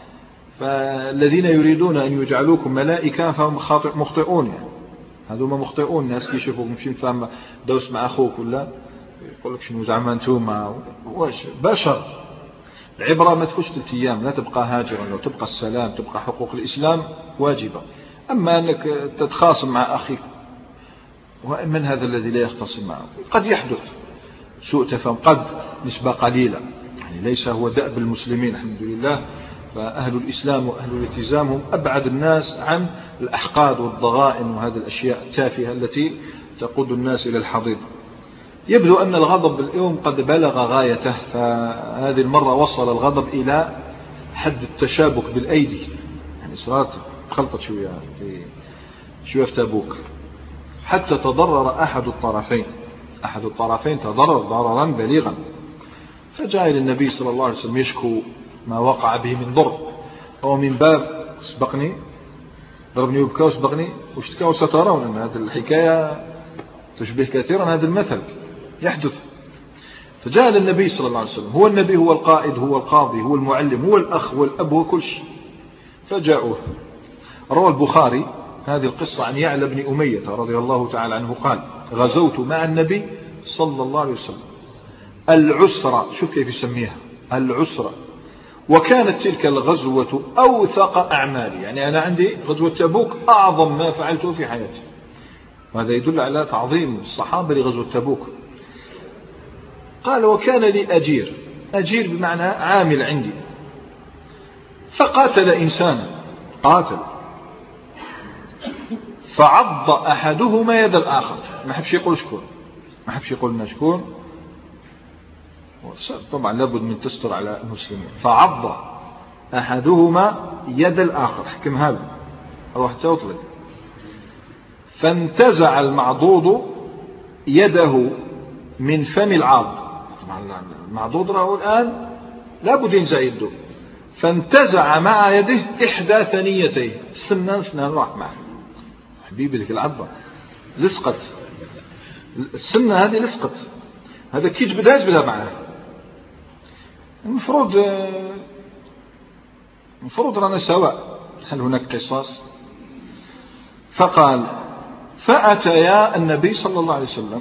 فالذين يريدون أن يجعلوكم ملائكة فهم مخطئون، يعني هذوما مخطئون. الناس كي يشوفوك مشي فاهم دوس مع أخوك ولا يقول لك شنو زعما انتوما واش بشر. العبرة ما تفوتش ثلاث أيام، لا تبقى هاجرا، لو تبقى السلام، تبقى حقوق الإسلام واجبة. أما أنك تتخاصم مع أخيك، ومن هذا الذي لا يختصم معه؟ قد يحدث سوء تفاهم، قد نسبة قليلة، يعني ليس هو دأب المسلمين الحمد لله. فأهل الإسلام وأهل الالتزام هم أبعد الناس عن الأحقاد والضغائن وهذه الأشياء التافهة التي تقود الناس إلى الحضيض. يبدو أن الغضب اليوم قد بلغ غايته، فهذه المرة وصل الغضب إلى حد التشابك بالأيدي، يعني صارت خلطت شوية في شوية في تبوك، حتى تضرر أحد الطرفين أحد الطرفين تضرر ضررا بليغا، فجاء إلى النبي صلى الله عليه وسلم يشكو ما وقع به من ضر، أو من باب سبقني ضربني وبكى وسبقني واشتكى، وسترون أن هذه الحكاية تشبه كثيرا هذا المثل يحدث. فجاء للنبي صلى الله عليه وسلم، هو النبي هو القائد هو القاضي هو المعلم هو الأخ هو الأب هو كل شيء. فجاءوه. روى البخاري هذه القصة عن يعلى بن أمية رضي الله تعالى عنه قال: غزوت مع النبي صلى الله عليه وسلم العسرة، شوف كيف يسميها العسرة، وكانت تلك الغزوة أوثق أعمالي، يعني أنا عندي غزوة تبوك أعظم ما فعلته في حياتي، وهذا يدل على تعظيم الصحابة لغزوة تبوك. قال: وكان لي أجير، أجير بمعنى عامل عندي، فقاتل إنسانا، قاتل فعض أحدهما يد الآخر، ما حبش يقول شكون، ما حبش يقول لنا شكون، طبعا لابد من تستر على المسلمين. فعض أحدهما يد الآخر، حكمها له روح توطلق. فانتزع المعضوض يده من فم العاض. طبعا المعضوض راه الآن لابد ينزع يده، فانتزع مع يده إحدى ثنيتيه، سنان سنان راح معه. حبيبي ذيك العضة لصقت، السنة هذه لصقت، هذا كي جبدها جبدها معه. المفروض المفروض رانا سواء، هل هناك قصاص؟ فقال فأتيا النبي صلى الله عليه وسلم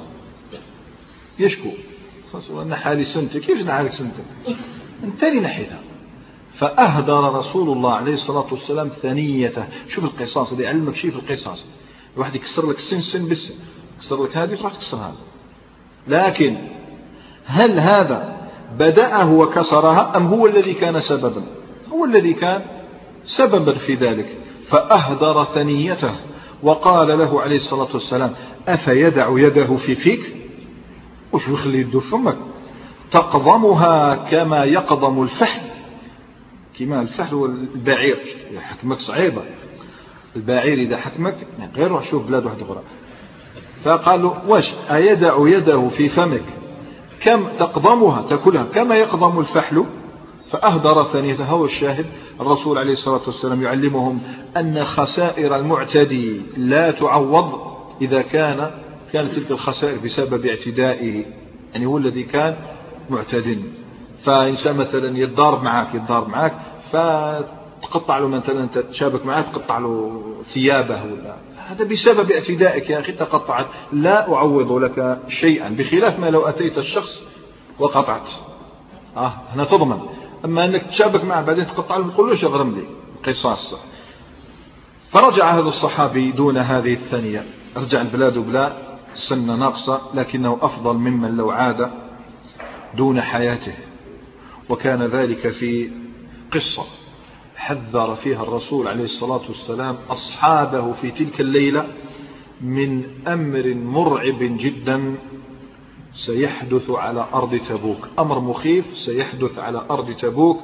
يشكو، رسول الله نحالي سنتك. كيف نحالك سنتك؟ انت اللي نحيتها. فأهدر رسول الله عليه الصلاة والسلام ثنيته. شوف القصاص اللي يعلمك شيء في القصاص، الواحد يكسر لك السن سن بالسن، يكسر لك هذه تروح تكسر هذا. لكن هل هذا بدأه وكسرها أم هو الذي كان سببا؟ هو الذي كان سببا في ذلك. فأهدر ثنيته وقال له عليه الصلاة والسلام أفيدع يده في فيك؟ وش يخلي يده في فمك؟ تقضمها كما يقضم الفحل. كما الفحل والبعير حكمك صعيبة، البعير إذا حكمك غير روح شوف بلاد واحدة أخرى. فقال له واش أيدع يده في فمك كم تقضمها تأكلها كما يقضم الفحل؟ فأهدر ثانيته. هو الشاهد، الرسول عليه الصلاة والسلام يعلمهم أن خسائر المعتدي لا تعوض إذا كان كانت تلك الخسائر بسبب اعتدائه، يعني هو الذي كان معتد. فإنسان مثلا يتضارب معك يتضارب معك فتقطع له مثلا تشابك معك تقطع له ثيابه ولا هذا بسبب اعتدائك يا أخي تقطعت، لا أعوض لك شيئا، بخلاف ما لو أتيت الشخص وقطعت آه هنا تضمن. أما أنك تشابك معه بعدين تقطع له تقول له شغرم لي قصاص. فرجع هذا الصحابي دون هذه الثانية، رجع البلاد بلا سنة ناقصة، لكنه أفضل ممن لو عاد دون حياته. وكان ذلك في قصة حذر فيها الرسول عليه الصلاة والسلام أصحابه في تلك الليلة من أمر مرعب جدا سيحدث على أرض تبوك، أمر مخيف سيحدث على أرض تبوك.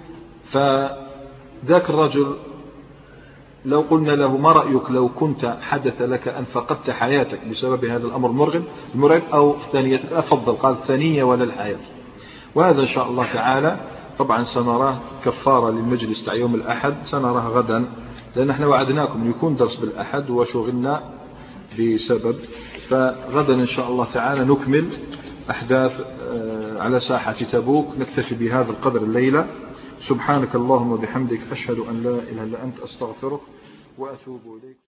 فذاك الرجل لو قلنا له ما رأيك لو كنت حدث لك أن فقدت حياتك بسبب هذا الأمر المرعب أو ثانيتك؟ أفضل، قال ثانية ولا الحياة. وهذا إن شاء الله تعالى طبعا سنراه كفارة للمجلس تاع يوم الأحد، سنراه غدا، لأن احنا وعدناكم يكون درس بالأحد وشغلنا بسبب. فغدا إن شاء الله تعالى نكمل أحداث على ساحة تبوك. نكتفي بهذا القدر الليلة. سبحانك اللهم وبحمدك أشهد أن لا إله إلا أنت أستغفرك وأتوب إليك.